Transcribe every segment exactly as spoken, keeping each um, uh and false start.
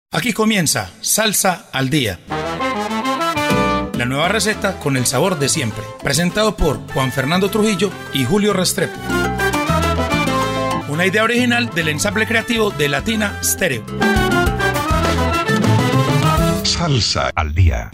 Aquí comienza Salsa al Día. La nueva receta con el sabor de siempre. Presentado por Juan Fernando Trujillo y Julio Restrepo. Una idea original del ensamble creativo de Latina Stereo. Salsa al Día.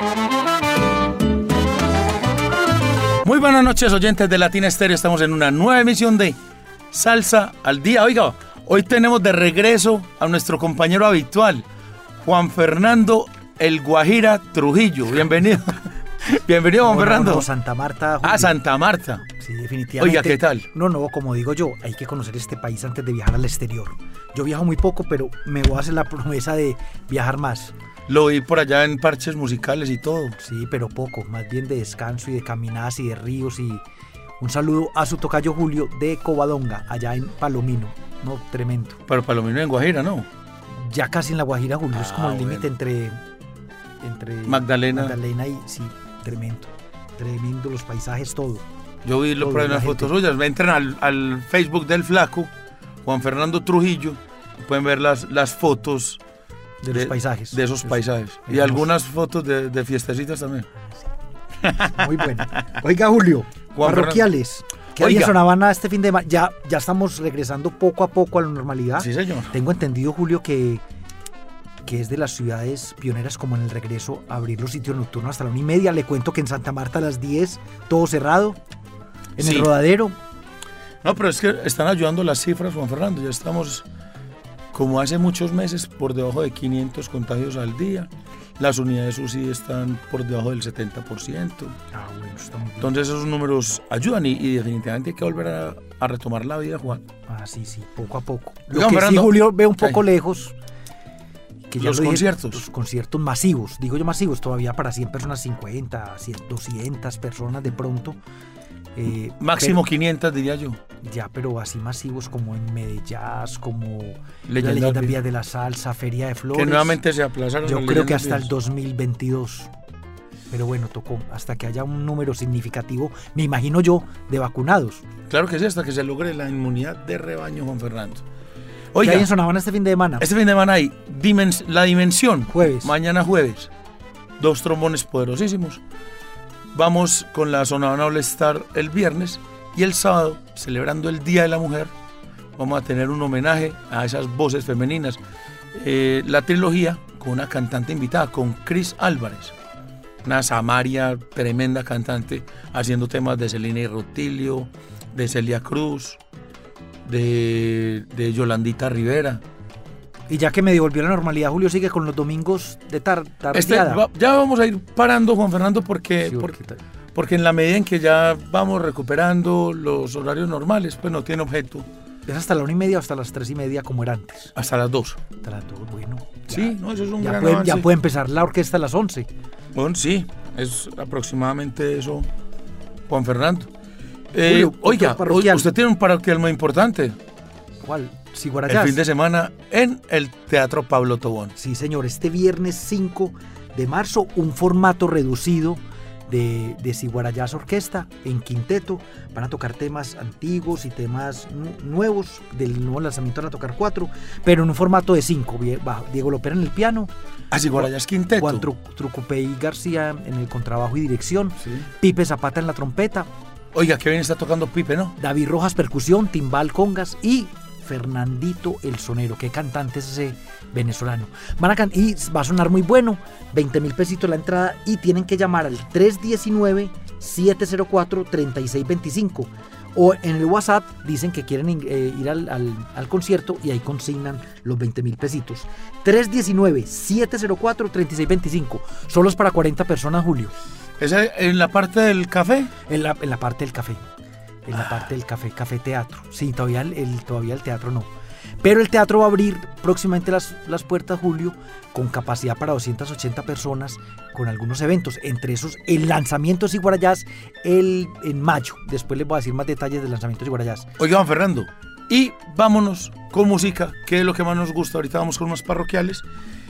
Muy buenas noches, oyentes de Latina Stereo. Estamos en una nueva emisión de Salsa al Día. Oiga, hoy tenemos de regreso a nuestro compañero habitual, Juan Fernando El Guajira Trujillo. Bienvenido. Bienvenido, Juan no, Fernando. No, no, Santa Marta. Julio. Ah, Santa Marta. Sí, definitivamente. Oiga, ¿qué tal? No, no, como digo yo, hay que conocer este país antes de viajar al exterior. Yo viajo muy poco, pero me voy a hacer la promesa de viajar más. Lo vi por allá en parches musicales y todo. Sí, pero poco, más bien de descanso y de caminadas y de ríos. Y un saludo a su tocayo Julio de Covadonga, allá en Palomino. No, tremendo. Pero Palomino en Guajira, ¿no? Ya casi en la Guajira, Julio, ah, es como el bueno. límite entre, entre Magdalena. Magdalena y, sí, tremendo. Tremendo, los paisajes, todo. Yo vi lo, por ahí unas fotos suyas. Entren al, al Facebook del Flaco, Juan Fernando Trujillo, pueden ver las, las fotos de, de los paisajes. De esos paisajes. Es, y hermoso. Algunas fotos de, de fiestecitas también. Muy bueno. Oiga, Julio, Juan parroquiales. Fernando. ¿Qué hay en Sonavana este fin de semana? Ya, ya estamos regresando poco a poco a la normalidad. Sí, señor. Tengo entendido, Julio, que, que es de las ciudades pioneras como en el regreso a abrir los sitios nocturnos hasta la una y media. Le cuento que en Santa Marta a las diez, todo cerrado. En sí. El Rodadero. No, pero es que están ayudando las cifras, Juan Fernando. Ya estamos, como hace muchos meses, por debajo de quinientos contagios al día. Las unidades U C I están por debajo del setenta por ciento. Ah, bueno, está muy bien. Entonces esos números ayudan y, y definitivamente hay que volver a, a retomar la vida, Juan. Ah, sí, sí, poco a poco. Lo Oiga, que Fernando, sí, Julio, veo un poco Ay. lejos. Que los dije, conciertos. Los conciertos masivos. Digo yo masivos, todavía para cien personas, cincuenta, cien, doscientas personas de pronto. Eh, Máximo pero, quinientas, diría yo. Ya, pero así masivos como en Medellín, como Leyenda la Leyenda Vía de la Salsa, Feria de Flores. Que nuevamente se aplazaron. Yo creo que hasta el dos mil veintidós. Pero bueno, tocó hasta que haya un número significativo, me imagino yo, de vacunados. Claro que sí, hasta que se logre la inmunidad de rebaño, Juan Fernando. Oiga, ¿qué hay en Sonavana este fin de semana? Este fin de semana hay dimens- La Dimensión. Jueves. Mañana jueves. Dos trombones poderosísimos. Vamos con la Sonavana All Star el viernes y el sábado, celebrando el Día de la Mujer, vamos a tener un homenaje a esas voces femeninas. Eh, la trilogía con una cantante invitada, con Cris Álvarez, una Samaria, tremenda cantante, haciendo temas de Celina y Rutilio, de Celia Cruz, de, de Yolandita Rivera. Y ya que me devolvió la normalidad, Julio sigue con los domingos de tar tardeada. Este, va, ya vamos a ir parando, Juan Fernando, porque, sí, porque, porque en la medida en que ya vamos recuperando los horarios normales, pues no tiene objeto. ¿Es hasta la una y media o hasta las tres y media como era antes? Hasta las dos. Hasta las dos, bueno. Ya, sí, no, eso es un ya gran puede, avance. Ya puede empezar la orquesta a las once. Bueno, sí, es aproximadamente eso, Juan Fernando. Eh, Julio, oiga, usted tiene un parroquial muy importante. ¿Cuál? Ciguarayás. El fin de semana en el Teatro Pablo Tobón. Sí, señor, este viernes cinco de marzo, un formato reducido de, de Ciguarayás Orquesta en quinteto. Van a tocar temas antiguos y temas nuevos. Del nuevo lanzamiento van a tocar cuatro, pero en un formato de cinco. Diego Lopera en el piano. Ah, Ciguarayás Quinteto. Juan Tru, Trucupey García en el contrabajo y dirección. Sí. Pipe Zapata en la trompeta. Oiga, qué bien está tocando Pipe, ¿no? David Rojas percusión, timbal, congas y Fernandito el Sonero. Qué cantante es ese venezolano. Van a can- y va a sonar muy bueno. veinte mil pesitos la entrada y tienen que llamar al tres uno nueve, siete cero cuatro, tres seis dos cinco o en el WhatsApp dicen que quieren eh, ir al, al, al concierto y ahí consignan los veinte mil pesitos. tres uno nueve, siete cero cuatro, tres seis dos cinco. Solo es para cuarenta personas, Julio. ¿Es en la parte del café? En la, en la parte del café. En la parte del café, café teatro. Sí, todavía el, el, todavía el teatro no. Pero el teatro va a abrir próximamente las, las puertas, Julio, con capacidad para doscientas ochenta personas, con algunos eventos. Entre esos, el lanzamiento de Ciguarayás el, en mayo. Después les voy a decir más detalles del lanzamiento de Ciguarayás. Oiga, Juan Fernando, y vámonos con música, que es lo que más nos gusta. Ahorita vamos con unos parroquiales.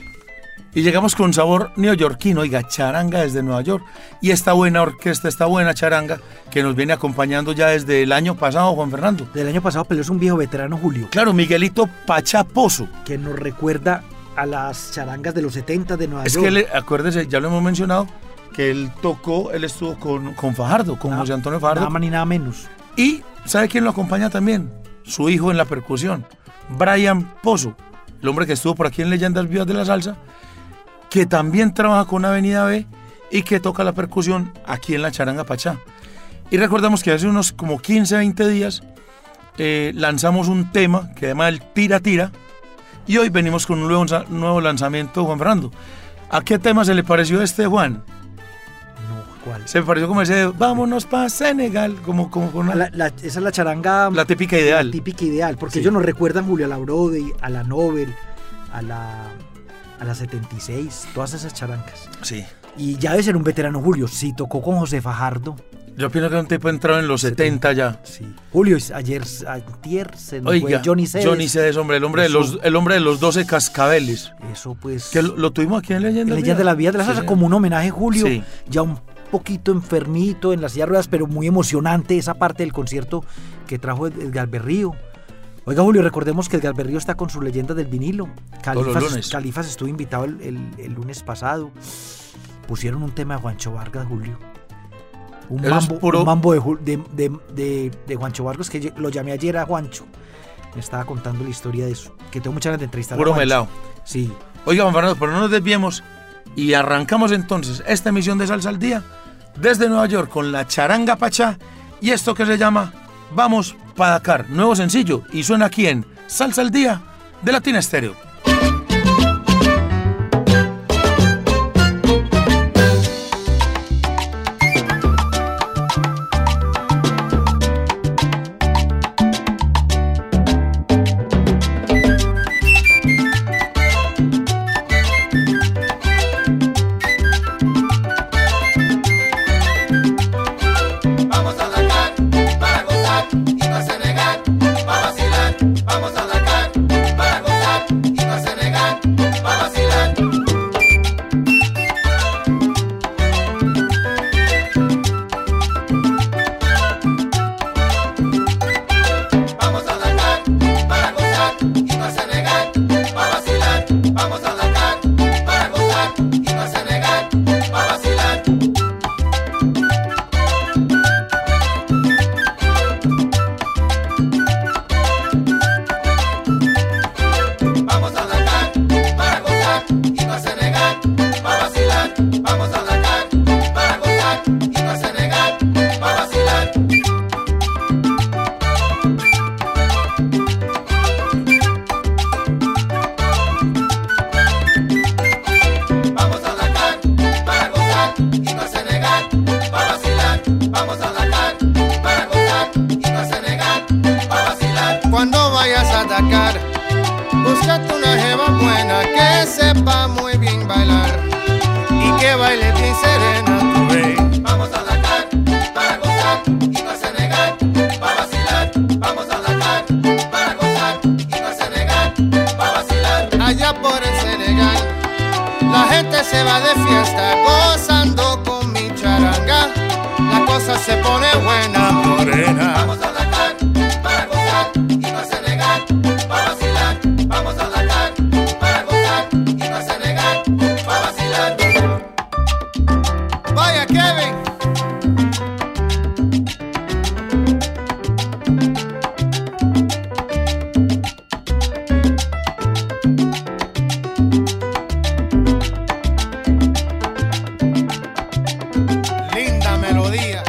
Y llegamos con sabor neoyorquino, oiga, charanga desde Nueva York. Y esta buena orquesta, esta buena charanga que nos viene acompañando ya desde el año pasado, Juan Fernando. Del año pasado, pero es un viejo veterano, Julio. Claro, Miguelito Pachaposo. Que nos recuerda a las charangas de los setenta de Nueva Es York. que, le, acuérdese, ya lo hemos mencionado, que él tocó, él estuvo con, con Fajardo, con Nada- José Antonio Fajardo. Nada más ni nada menos. Y ¿sabe quién lo acompaña también? Su hijo en la percusión, Brian Pozo, el hombre que estuvo por aquí en Leyendas Vivas de la Salsa, que también trabaja con Avenida B y que toca la percusión aquí en la Charanga Pachá. Y recordamos que hace unos como quince, veinte días eh, lanzamos un tema que se llama el Tira Tira y hoy venimos con un nuevo, nuevo lanzamiento, Juan Fernando. ¿A qué tema se le pareció este, Juan? No, ¿cuál? Se me pareció como ese de, vámonos para Senegal, como, como con una- La- la- esa es la charanga. la típica ideal. La típica ideal, porque Sí. ellos nos recuerdan Julio a la Brody, a la Nobel, a la, a la setenta y seis, todas esas charangas. Sí. Y ya debe ser un veterano Julio, sí, tocó con José Fajardo. Yo pienso que un tipo entrado en los setenta ya. Sí. Julio, ayer, ayer se nos Oiga, fue Johnny Cedes. Johnny Cedes, hombre, el hombre, de Eso- los, el hombre de los doce cascabeles. Eso pues... Que lo, lo tuvimos aquí en Leyenda. en Leyenda de la Vida de la Salsa, Sí. como un homenaje a Julio, Sí. ya un poquito enfermito en las silla de ruedas, pero muy emocionante esa parte del concierto que trajo Edgar Berrío. Oiga, Julio, recordemos que Edgar Berrío está con su Leyenda del Vinilo. Todos los Califas, lunes. Califas estuvo invitado el, el- el lunes pasado. Pusieron un tema de Juancho Vargas, Julio. Un Eso es mambo, puro- un mambo de, Ju- de, de, de, de Juancho Vargas, que yo- lo llamé ayer a Juancho. Me estaba contando la historia de eso. Que tengo muchas ganas de entrevistar Puro a Juancho. melao. Sí. Oiga, Juan Fernando, pero no nos desviemos y arrancamos entonces esta emisión de Salsa al Día desde Nueva York con la Charanga Pachá y esto que se llama Vamos pa' Dakar, nuevo sencillo y suena aquí en Salsa al Día de Latina Estéreo. Vamos a Dakar para gozar y no a Senegal para vacilar. Vamos a Dakar para gozar y no a Senegal para vacilar. Vamos a Dakar para gozar y no a Senegal para vacilar. Vamos a Dakar para gozar y no a Senegal para vacilar. Vamos a Dakar para gozar y no a Senegal para vacilar. Vamos a Dakar para gozar y no a Senegal para vacilar. Vamos a Dakar para gozar y no a Senegal para vacilar. Vamos a Dakar para gozar y no a Senegal para vacilar. Cuando vayas a Dakar, búscate una jeva buena que sepa muy bien bailar y que baile bien serena tu rey. Vamos a Dakar para gozar y no a Senegal para vacilar. Vamos a Dakar para gozar y no a Senegal para vacilar. Allá por el Senegal, la gente se va de fiesta gozando con mi charanga. La cosa se pone buena, morena. Vamos a Dakar para gozar y no a Senegal para vacilar. Vamos a Dakar para gozar y no a Senegal para vacilar. Vaya Kevin. Linda melodía.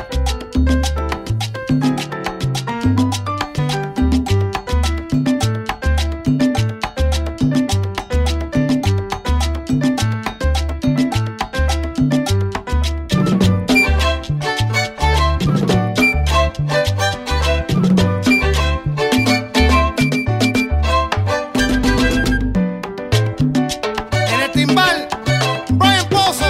En el timbal, Brian Pozo.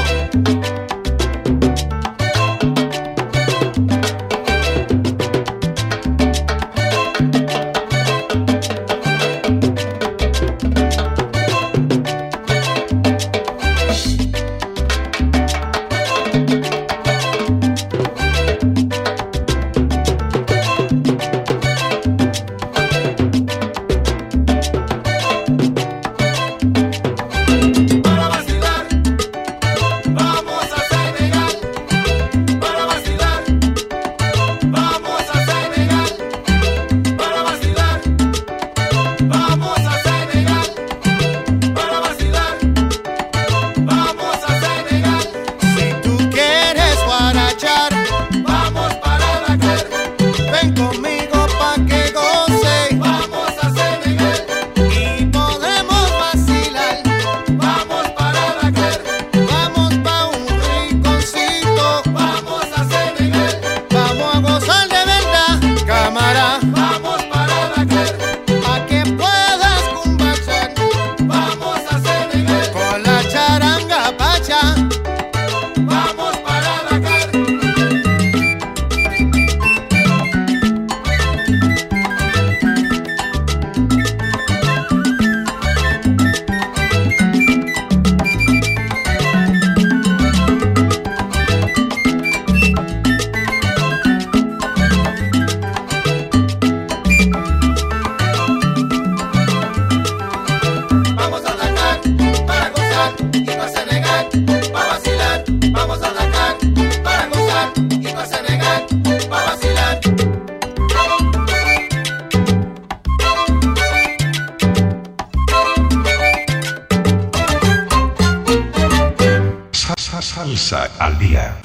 Salsa al día.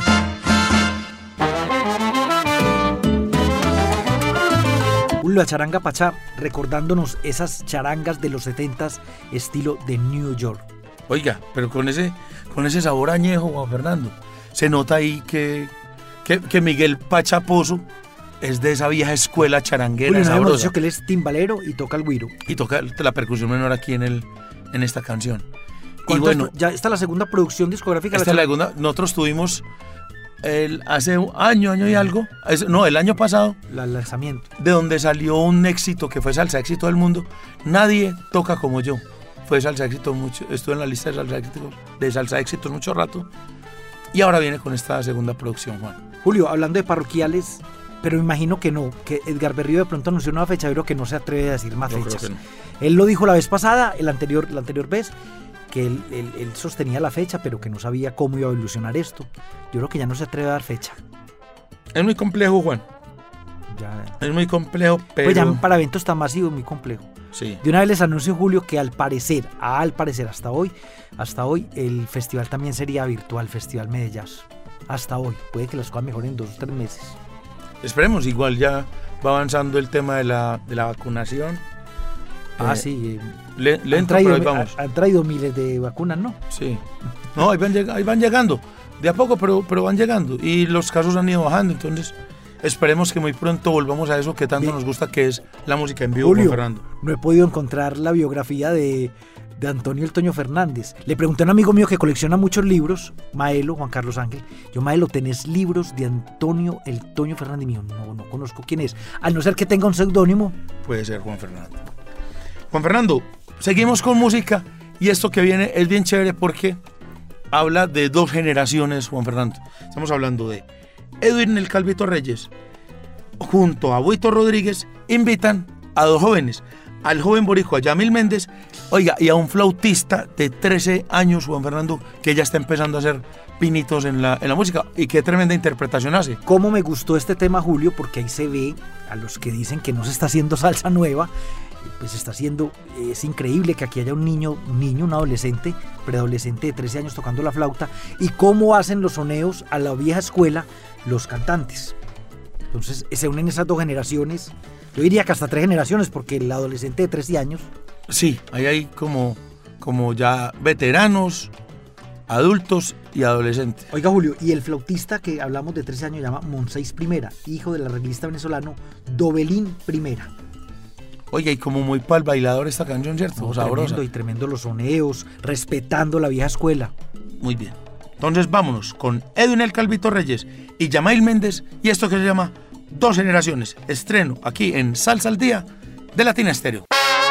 La charanga Pachá, recordándonos esas charangas de los setentas estilo de New York. Oiga, pero con ese, con ese sabor añejo, Juan Fernando. Se nota ahí que, que, que Miguel Pachá Pozo es de esa vieja escuela charanguera Julio, sabrosa. Dicho que él es timbalero y toca el güiro. Y toca la percusión menor aquí en, el, en esta canción. Y bueno, bueno, ya está la segunda producción discográfica. Esta es la segunda. Nosotros tuvimos el, hace un año, año y algo, es, no, el año pasado, el lanzamiento, de donde salió un éxito que fue Salsa Éxito del Mundo. Nadie toca como yo. Fue Salsa Éxito mucho, estuve en la lista de Salsa Éxitos, de Salsa Éxitos mucho rato. Y ahora viene con esta segunda producción, Juan. Julio, hablando de parroquiales, pero me imagino que no, que Edgar Berrío de pronto anunció una fecha, pero que no se atreve a decir más Yo fechas. creo que no. Él lo dijo la vez pasada, el anterior, la anterior vez, que él, él, él sostenía la fecha, pero que no sabía cómo iba a evolucionar esto. Yo creo que ya no se atreve a dar fecha. Es muy complejo, Juan. Ya. Es muy complejo, pero... Pues ya para eventos tan masivos, muy complejo. Sí. De una vez les anuncio, Julio, que al parecer, al parecer hasta hoy, hasta hoy, el festival también sería virtual, Festival Medellín. Hasta hoy. Puede que las cosas mejoren en dos o tres meses. Esperemos, igual ya va avanzando el tema de la, de la vacunación. Ah, eh, sí. Le, han, lento, traído, pero ahí vamos. han traído miles de vacunas, ¿no? Sí. No, ahí van, ahí van llegando. De a poco, pero, pero van llegando. Y los casos han ido bajando. Entonces, esperemos que muy pronto volvamos a eso que tanto Bien. nos gusta, que es la música en vivo, Julio, Juan Fernando. No he podido encontrar la biografía de, de Antonio el Toño Fernández. Le pregunté a un amigo mío que colecciona muchos libros, Maelo, Juan Carlos Ángel. Yo, Maelo, ¿tenés libros de Antonio el Toño Fernández? Y mío, no, no conozco quién es. Al no ser que tenga un seudónimo. Puede ser Juan Fernando. Juan Fernando, seguimos con música. Y esto que viene es bien chévere porque habla de dos generaciones, Juan Fernando. Estamos hablando de Edwin el Calvito Reyes junto a Buito Rodríguez invitan a dos jóvenes, al joven boricua Yamil Méndez, oiga, y a un flautista de trece años, Juan Fernando, que ya está empezando a hacer pinitos en la, en la música, y qué tremenda interpretación hace. Cómo me gustó este tema, Julio, porque ahí se ve a los que dicen que no se está haciendo salsa nueva, pues está haciendo, es increíble que aquí haya un niño, un niño, un adolescente, preadolescente de trece años tocando la flauta, y cómo hacen los soneos a la vieja escuela los cantantes. Entonces se unen esas dos generaciones, yo diría que hasta tres generaciones, porque el adolescente de trece años... Sí, ahí hay como, como ya veteranos, adultos y adolescentes. Oiga, Julio, y el flautista que hablamos de trece años llama Monseis Primera, hijo del arreglista venezolano Dobelín Primera. Oiga, y como muy pa'l bailador esta canción, ¿cierto? No, sabrosa. Tremendo, y tremendo los soneos, respetando la vieja escuela. Muy bien. Entonces vámonos con Edwin el Calvito Reyes y Yamil Méndez y esto que se llama Dos Generaciones. Estreno aquí en Salsa al Día de Latina Estéreo.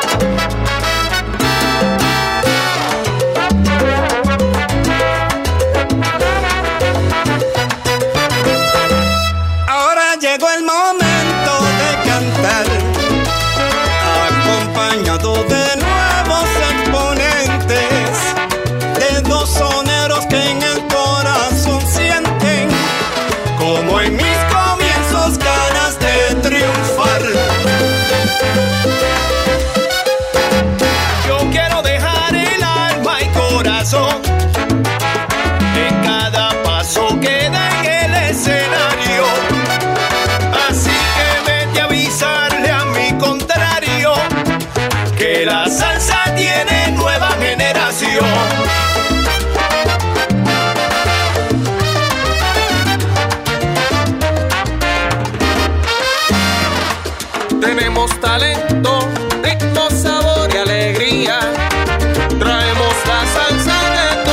Ahora llegó el momento de cantar, acompañado de nuevos exponentes, de dos soneros que en el corazón sienten, como en mis comienzos, ganas de triunfar. Yo quiero dejar el alma y corazón en cada paso que da en el escenario. Así que vete a avisarle a mi contrario que la salsa tiene nueva generación. Tenemos talento, ritmo, sabor y alegría. Traemos la salsa de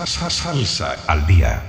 Salsa al día.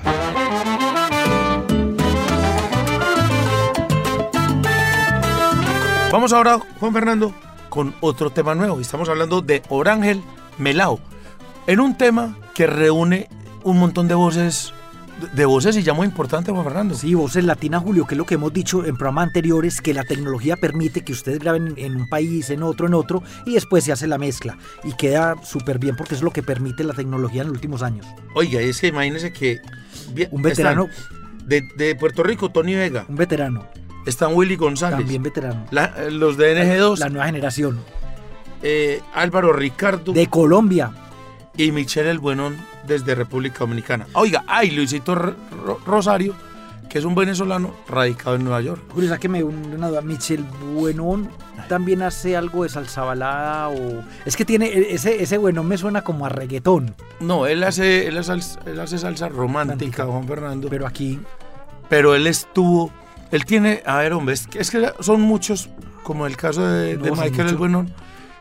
Vamos ahora, Juan Fernando, con otro tema nuevo. Estamos hablando de Orangel Melao, en un tema que reúne un montón de voces, de voces y ya muy importante, Juan Fernando. Sí, voces latinas, Julio, que es lo que hemos dicho en programas anteriores, que la tecnología permite que ustedes graben en un país, en otro, en otro, y después se hace la mezcla. Y queda súper bien porque es lo que permite la tecnología en los últimos años. Oiga, es que imagínense que... Un veterano... De, de Puerto Rico, Tony Vega. Un veterano. Están Willy González. También veterano. La, los de N G dos. La, la nueva generación. Eh, Álvaro Ricardo. De Colombia. Y Michelle El Buenón desde República Dominicana. Oiga, hay Luisito R- R- Rosario, que es un venezolano radicado en Nueva York. Julio, sáqueme una duda. Michelle Buenón también hace algo de salsa balada o... Es que tiene... Ese, ese Buenón me suena como a reggaetón. No, él hace, él hace, él hace salsa romántica, Juan Fernando. Pero aquí... Pero él estuvo... Él tiene... A ver, hombre, es que, es que son muchos, como el caso de, no, de Michael El Buenón,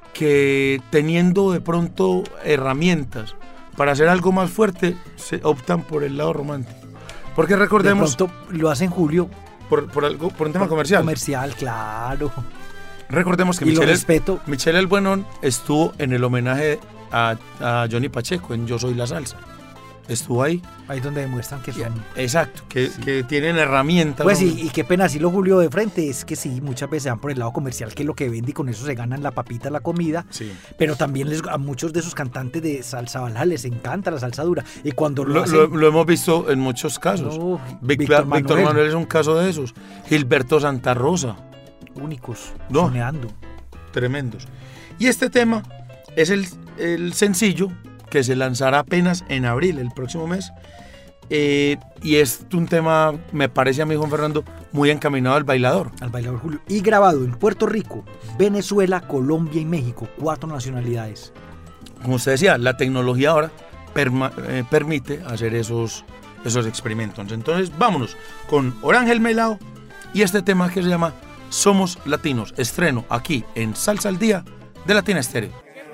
que teniendo de pronto herramientas para hacer algo más fuerte, se optan por el lado romántico. Porque recordemos... De pronto lo hacen Julio. Por, por, algo, por un tema comercial. Comercial, claro. Recordemos que y Michelle, lo respeto. El, Michelle El Buenón estuvo en el homenaje a, a Johnny Pacheco en Yo Soy la Salsa. Estuvo ahí. Ahí donde demuestran que son... Exacto, que, sí. que tienen herramientas. Pues sí, y qué pena decirlo, Julio, de frente, es que sí, muchas veces van por el lado comercial, que es lo que vende y con eso se ganan la papita, la comida. Sí. Pero también les, a muchos de esos cantantes de salsa balada les encanta la salsa dura. Y cuando lo, lo, hacen, lo, lo hemos visto en muchos casos. No, Víctor, Víctor, Manuel. Víctor Manuel es un caso de esos. Gilberto Santa Rosa. Únicos, no, soneando. Tremendos. Y este tema es el, el sencillo que se lanzará apenas en abril, el próximo mes. Eh, y es un tema, me parece a mí, Juan Fernando, muy encaminado al bailador. Al bailador, Julio. Y grabado en Puerto Rico, Venezuela, Colombia y México. Cuatro nacionalidades. Como usted decía, la tecnología ahora perma, eh, permite hacer esos, esos experimentos. Entonces, vámonos con Orangel Melao y este tema que se llama Somos Latinos. Estreno aquí en Salsa al Día de Latina Estéreo.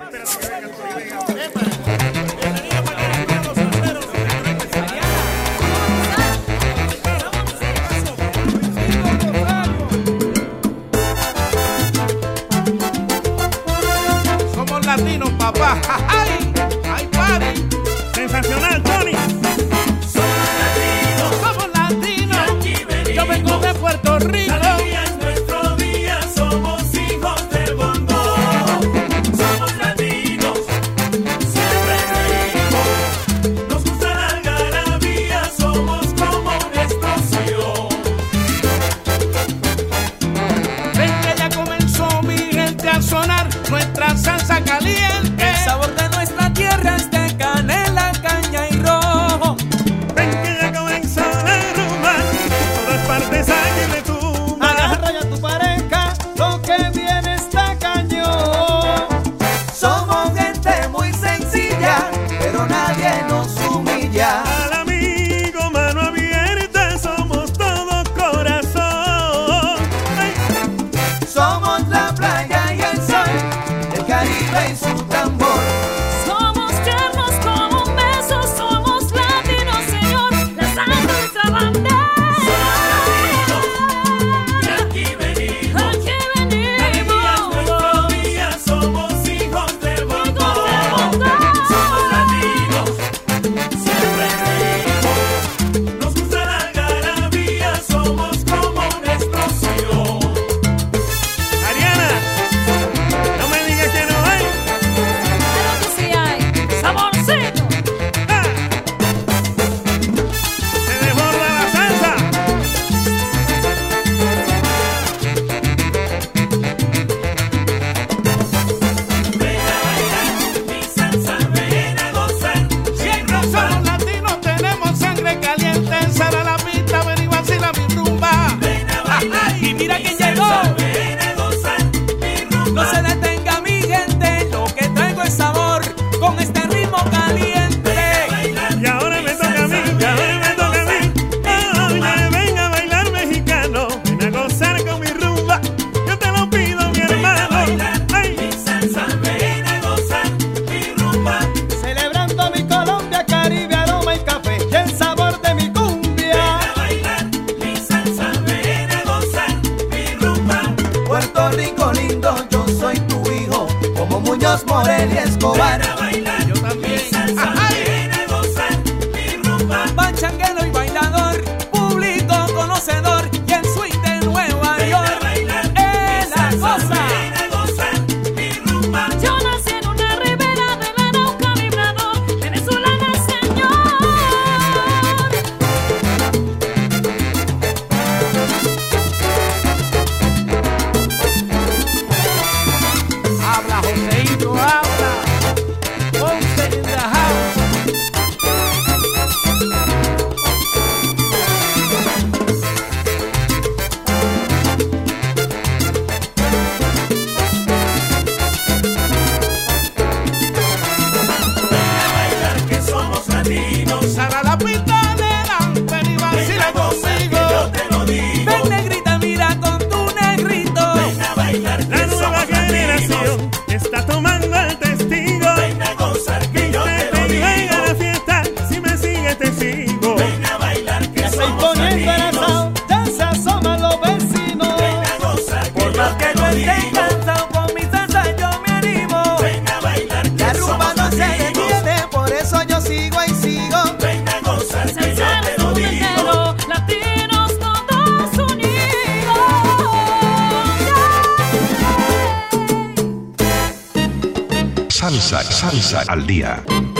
Latinos, papá. ¡Ay! ¡Ay, party! Sensacional, Tony. Somos latinos. Somos latinos. Y aquí venimos. Yo vengo de Puerto Rico. Cada día es nuestro día. Somos hijos del bongo. Somos latinos. Siempre reímos. Nos gusta la algarabía. Somos como una explosión. Ven que ya comenzó mi gente a sonar. Nuestra salsa caliente. El sabor de nuestra tierra es de canela, caña y rojo. Ven que ya comenzó la rumba. Todas partes hay de tú. Agarra ya tu pareja, lo que viene está cañón. Somos gente muy sencilla, pero nadie nos humilla. Al amigo, mano abierta, somos todo corazón. Ay. Somos la playa y el sol, el Caribe y su tambor. Somos tiernos como un beso, somos latinos, Señor, la sangre de nuestra bandera. Y aquí venimos. Aquí Cada día es nuestro venimos. día, somos hijos del bongo. Hijos del bongo. Somos latinos, siempre reímos. Nos gusta la algarabía, somos como una explosión. Ariana, no me digas que no hay. Claro que sí hay. Saborcito. ¡Ah! Se desborda la salsa. Ven a bailar, mi salsa, ven a gozar. Siempre somos latinos, tenemos sangre caliente. Sal a la pista, ven y vacila mi rumba. Ven a bailar, Y mira mi quién salsa, llegó. ven a gozar, mi rumba. No se detenga mi gente, lo que traigo es sabor con este ritmo caliente. Carlos Morel y Escobar. Ven a bailar, yo también. Mi salsa, ven a gozar, mi rumba. Banchanguero y bailador, público conocedor y el swing de Nueva Ven York. a bailar, ¡Eh, mi la salsa, cosa! ven a gozar, mi rumba. Yo nací en una ribera del Arauca vibrador, venezolana señor. Habla, Joseito, habla. Ponce in the house. Que somos latinos. Sara la pistolera, ven y Ven a vacila gozar, que conmigo. yo te lo digo. Ven, negrita, mira con tu negrito. Ven a bailar, La que nueva somos latinos. generación está tomando el testigo. Ven a gozar, que yo te lo Vente y ven a la digo. fiesta, si me sigues te sigo. Ven a bailar, que Estoy somos poniendo el latinos. asado, ya se asoman los vecinos. Ven a gozar, que Por yo más que te yo lo esté digo. cansado con mi salsa, yo me animo. Ven a bailar, La que rumba somos no se latinos. detiene, por eso yo sigo y sigo. Ven a gozar, que yo Salsa te lo del digo. mundo entero, latinos todos unidos. Salsa, salsa al día.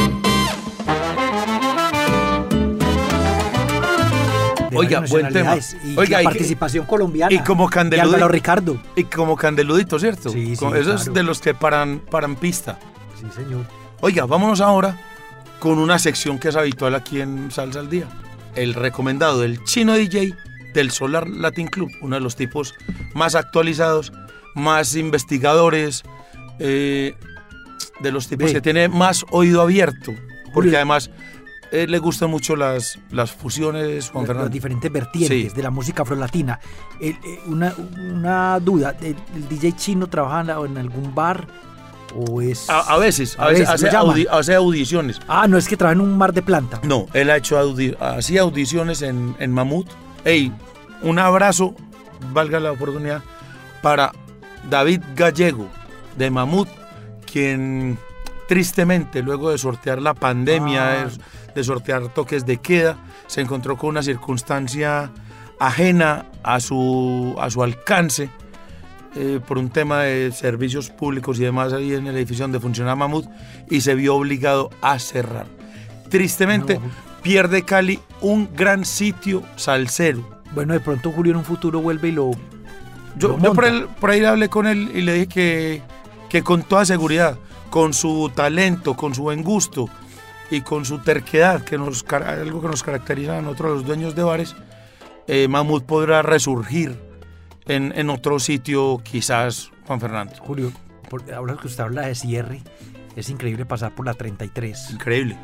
De Oiga, varias buen tema. nacionalidades. Y Oiga, la y- participación colombiana. y como de Candeludito. Álvaro Ricardo. Y como Candeludito, ¿cierto? Sí, sí, Con- Esos claro. de los que paran, paran pista. Sí, señor. Oiga, vámonos ahora con una sección que es habitual aquí en Salsa al Día. El recomendado del Chino D J del Solar Latin Club, uno de los tipos más actualizados, más investigadores, eh, de los tipos Ve. que tiene más oído abierto, porque Julio. además eh, le gustan mucho las, las fusiones, Juan Las- Fernando. Las diferentes vertientes Sí. de la música afrolatina. El- eh, una, una duda, ¿el, el D J chino trabaja en, la- en algún bar o es...? A, a veces, a, A veces, veces, lo hace, llaman. audi- hace audiciones. Ah, no, es que trabaja en un bar de planta. No, él ha hecho audi- hacía audiciones en, en Mamut. Ey, un abrazo, valga la oportunidad, para David Gallego de Mamut, quien tristemente, luego de sortear la pandemia, Ah. de, de sortear toques de queda, se encontró con una circunstancia ajena a su, a su alcance, eh, por un tema de servicios públicos y demás ahí en el edificio donde funcionaba Mamut, y se vio obligado a cerrar. Tristemente, No. pierde Cali un gran sitio salsero. Bueno, de pronto Julio en un futuro vuelve y lo... Yo, lo yo por, monta. él- por ahí hablé con él y le dije que, que con toda seguridad, con su talento, con su buen gusto y con su terquedad, que nos, car- algo que nos caracteriza a nosotros los dueños de bares, eh, Mamut podrá resurgir en, en otro sitio, quizás, Juan Fernando. Julio, por- ahora que usted habla de cierre, es increíble pasar por la treinta y tres. Increíble.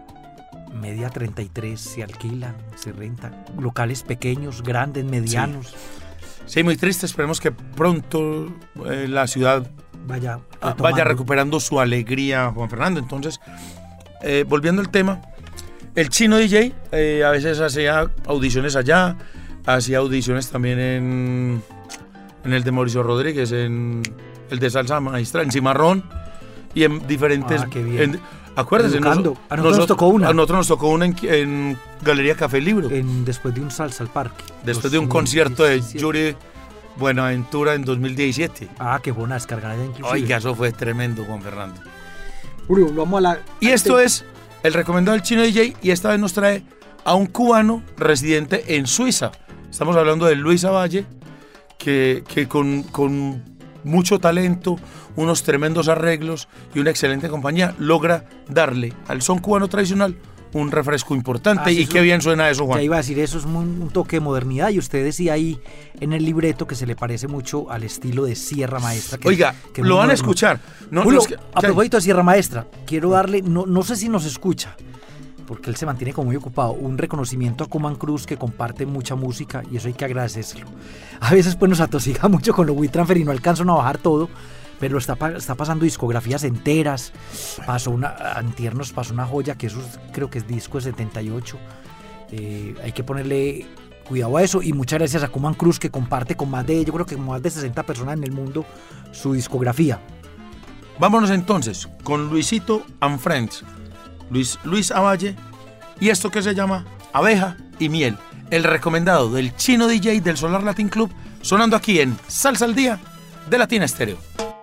Media treinta y tres se alquila, se renta. Locales pequeños, grandes, medianos. Sí, muy triste. Esperemos que pronto eh, la ciudad Vaya, ah, retomando. vaya recuperando su alegría, Juan Fernando. Entonces, eh, volviendo al tema, el Chino D J eh, a veces hacía audiciones allá, hacía audiciones también en, en el de Mauricio Rodríguez, en el de Salsa Maestra, en Cimarrón y en diferentes... Ah, qué bien. en- acuérdese, Educando. nos- A nosotros nos tocó una. A nosotros nos tocó una en, en Galería Café Libro, En- después de un salsa al parque. después de un dos mil concierto de diecisiete. Yuri Buenaventura en dos mil diecisiete. Ah, qué buena descargar ya inclusive. Oiga, eso fue tremendo, Juan Fernando. Julio, vamos a la... Y esto es el recomendado del Chino D J, y esta vez nos trae a un cubano residente en Suiza. Estamos hablando de Luis Avalle, que, que con, con mucho talento, unos tremendos arreglos y una excelente compañía logra darle al son cubano tradicional un refresco importante. Ah, sí, y eso- qué bien suena eso, Ya Juan. iba a decir, eso es un, un toque de modernidad y usted decía ahí en el libreto que se le parece mucho al estilo de Sierra Maestra. que- Oiga, que es lo muy van a moderno. escuchar. No, Julio, los que- a propósito de Sierra Maestra, quiero darle, no, no sé si nos escucha, porque él se mantiene como muy ocupado, un reconocimiento a Cuman Cruz, que comparte mucha música y eso hay que agradecérselo. A veces pues nos atosiga mucho con los WeTransfer y no alcanzan a bajar todo, pero está, pa- está pasando discografías enteras. Pasó una, antier nos pasó una joya que eso es- creo que es disco de setenta y ocho. Eh, hay que ponerle cuidado a eso y muchas gracias a Cuman Cruz, que comparte con más de, yo creo que con más de sesenta personas en el mundo su discografía. Vámonos entonces con Luisito and Friends, Luis, Luis Avalle, y esto que se llama Abeja y Miel, el recomendado del Chino D J del Solar Latin Club, sonando aquí en Salsa al Día de Latina Estéreo.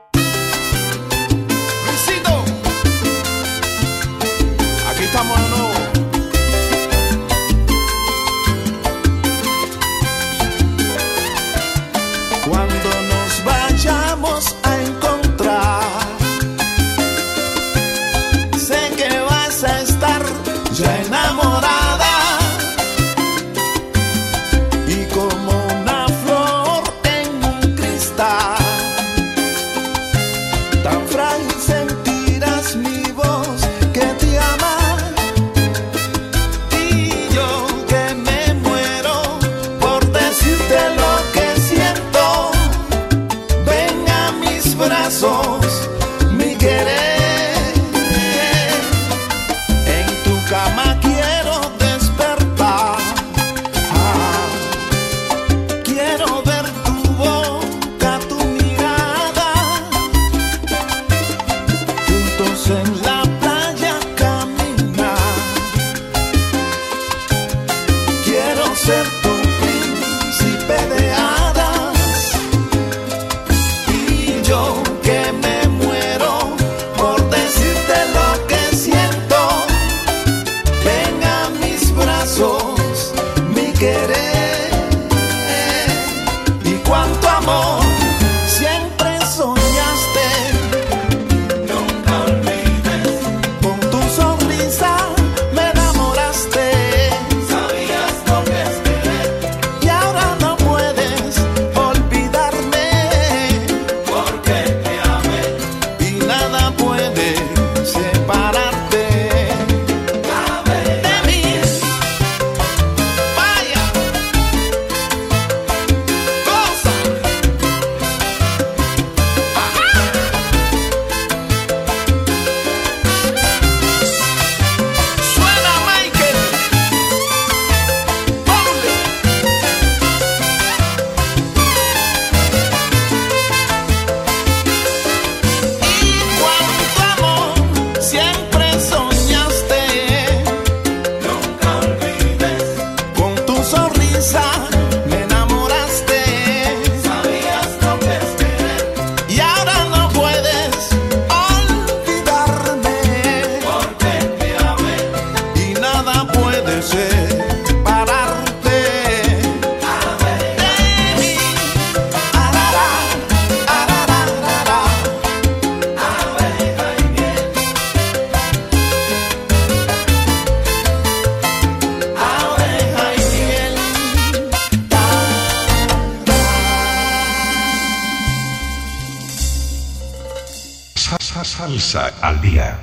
Luisito, aquí estamos de nuevo. Cuando nos vayamos a encontrar, sé que vas a estar ya enamorada y como una flor en un cristal, tan frágil sentirás mi voz que te ama. Y yo que me muero por decirte lo que siento, ven a mis brazos, mi querer. En tu cama quiero despertar, ah, quiero ver tu boca, tu mirada, juntos en la playa caminar. Quiero ser tu príncipe de hadas y yo que me muero por decirte lo que siento, ven a mis brazos, mi querer. Y cuánto amor siempre soñaste, nunca olvides, con tu sonrisa me enamoraste, sabías lo que es querer, y ahora no puedes olvidarme, porque te amé y nada puede separarte de mí. Vaya, cosa. Suena Michael. Ole. Y cuánto amor siempre soñaste, nunca olvides, con tu sonrisa me enamoraste, sabías lo que es querer, y ahora no puedes olvidarme, porque te amé y nada puede separarte de mí. Arara, arararara, abeja y miel, abeja y miel. Sa- sa- Salsa al día.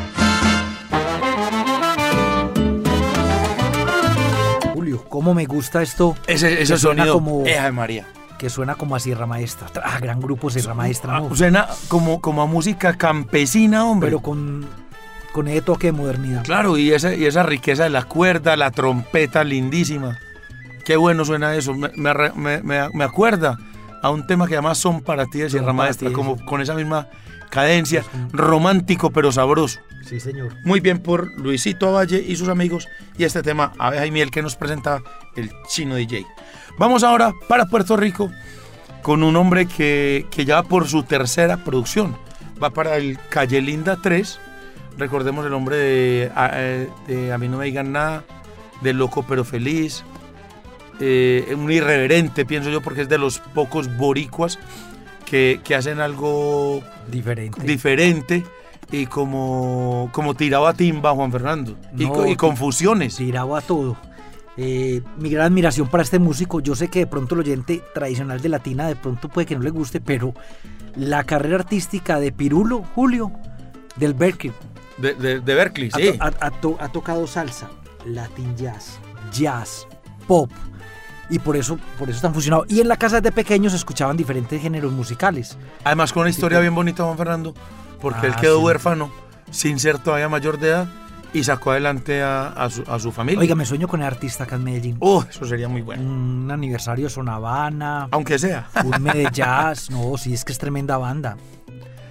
Julio, cómo me gusta esto. Ese, ese que suena sonido, como, eh, Ave María. que suena como a Sierra Maestra. Ah, gran grupo Sierra Maestra, ¿no? Ah, suena como, como a música campesina, hombre. Pero con, con ese toque de modernidad. Claro, y esa, y esa riqueza de la cuerda, la trompeta lindísima. Qué bueno suena eso. Me, me, arre- me- me- me acuerda a un tema que además Son para ti de Sierra Son para Maestra, ti, como sí. con esa misma cadencia, Es un- romántico pero sabroso. Sí, señor. Muy bien por Luisito Avalle y sus amigos y este tema Abeja y Miel que nos presenta el Chino D J. Vamos ahora para Puerto Rico con un hombre que, que ya va por su tercera producción. Va para el Calle Linda tres. Recordemos el nombre de, a, eh, de A mí no me digan nada, de Loco pero feliz. Eh, un irreverente, pienso yo, porque es de los pocos boricuas que, que hacen algo Diferente. diferente y como, como tirado a timba, Juan Fernando. Y, No, co- y confusiones. Tirado a todo. Eh, mi gran admiración para este músico. Yo sé que de pronto el oyente tradicional de Latina de pronto puede que no le guste, pero la carrera artística de Pirulo, Julio, del Berkeley, De, de, de Berkeley, ha, sí. to- ha- ha to- ha tocado salsa, latin jazz, jazz, pop. Y por eso, por eso están fusionados. Y en la casa de pequeños se escuchaban diferentes géneros musicales. Además con una historia Tipo- bien bonita, Juan Fernando, porque él Ah, quedó sí. huérfano sin ser todavía mayor de edad y sacó adelante a, a su, a su familia. Oiga, me sueño con el artista acá en Medellín. Oh, eso sería muy bueno. Un aniversario de Son Habana, Aunque sea. un Medellín Jazz. No, sí, es que es tremenda banda.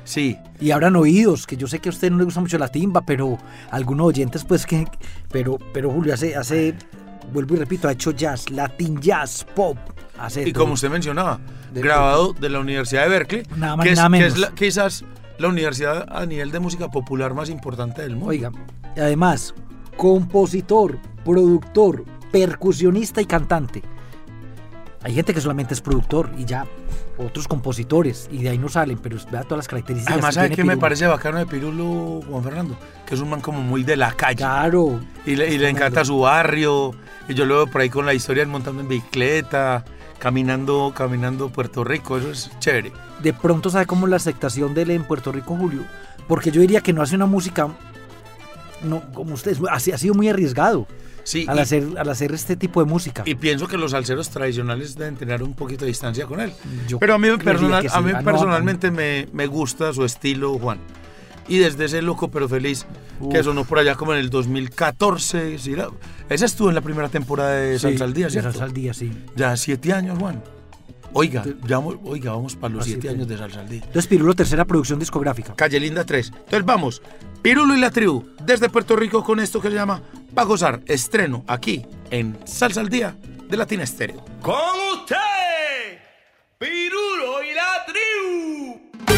Sí. Y abran oídos, que yo sé que a usted no le gusta mucho la timba, pero algunos oyentes pues que... Pero, pero Julio hace, hace, vuelvo y repito, ha hecho jazz, latin jazz, pop. Hace Y todo. como usted mencionaba, De- grabado de la Universidad de Berkeley, Nada más que ni es, nada que menos. es la- quizás la universidad a nivel de música popular más importante del mundo. Oiga, y además, compositor, productor, percusionista y cantante. Hay gente que solamente es productor y ya, otros compositores, y de ahí no salen, pero vea todas las características. Además, que ¿sabe tiene qué me Pirulo. parece bacano de Pirulo, Juan Fernando? Que es un man como muy de la calle. Claro. Y le, y le encanta Tremendo. su barrio. Y yo lo veo por ahí con la historia él montando en bicicleta, caminando, caminando Puerto Rico. Eso es chévere. De pronto sabe cómo la aceptación de él en Puerto Rico, Julio, porque yo diría que no hace una música, no, como ustedes, ha, ha sido muy arriesgado Sí, al y, hacer, al hacer este tipo de música. y pienso que los salseros tradicionales deben tener un poquito de distancia con él. Yo Pero a mí, creería personal, que sí. a mí Ah, no, personalmente me, me gusta su estilo, Juan. Y desde ese Loco pero Feliz, que Uf. sonó por allá como en el dos mil catorce. ¿Sí? la- Ese estuvo en la primera temporada de Sí, Salsa al Día, de ¿cierto? Salsa al Día, sí. Ya siete años, Juan. Oiga, Te- ya, vamos- oiga, vamos para los Ah, siete siete. años de Salsa al Día. Entonces, Pirulo, tercera producción discográfica. Calle Linda tres. Entonces vamos, Pirulo y la tribu, desde Puerto Rico con esto que se llama Pa' Gozar, estreno aquí en Salsa al Día de Latina Estéreo. Con usted, Pirulo y la tribu.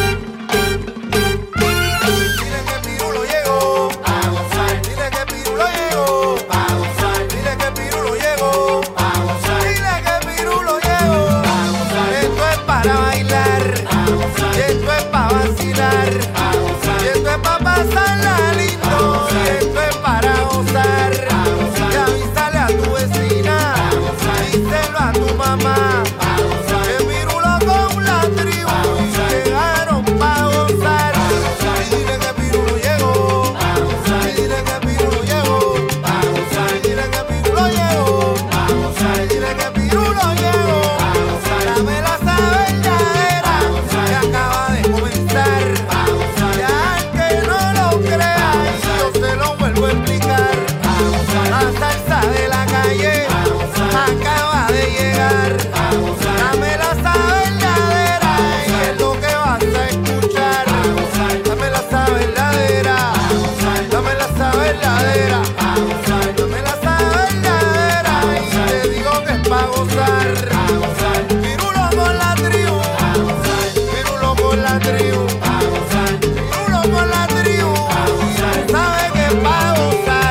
Dile que Pirulo llegó a gozar. Dile que Pirulo llegó a gozar. Dile que Pirulo llegó a gozar. Dile que Pirulo llegó a gozar. Esto es para bailar a gozar. Y esto es para vacilar a gozar. Y esto es para pasarla lindo. Y esto es para gozar a gozar. Y avísale a tu vecina a gozar. Díselo a tu mamá a gozar. Que Pirulo con la tribu llegaron pa' gozar. Y dile que Pirulo llegó a gozar. Y dile que Pirulo llegó a gozar. Y dile que Pirulo llegó a gozar. Y dile que Pirulo llegó a gozar. Dame la verdadera que acaba de comenzar a gozar. Ya al que no lo crea, yo se lo vuelvo a explicar. La salsa de la calle acaba de llegar. Dame la verdadera y es lo que vas a escuchar. Dame la verdadera, dame la verdadera, dame la verdadera y te digo que es pa' gozar. Pirulo con la tribu, Pirulo con la tribu, Pirulo con la tribu, sabe que es pa' gozar.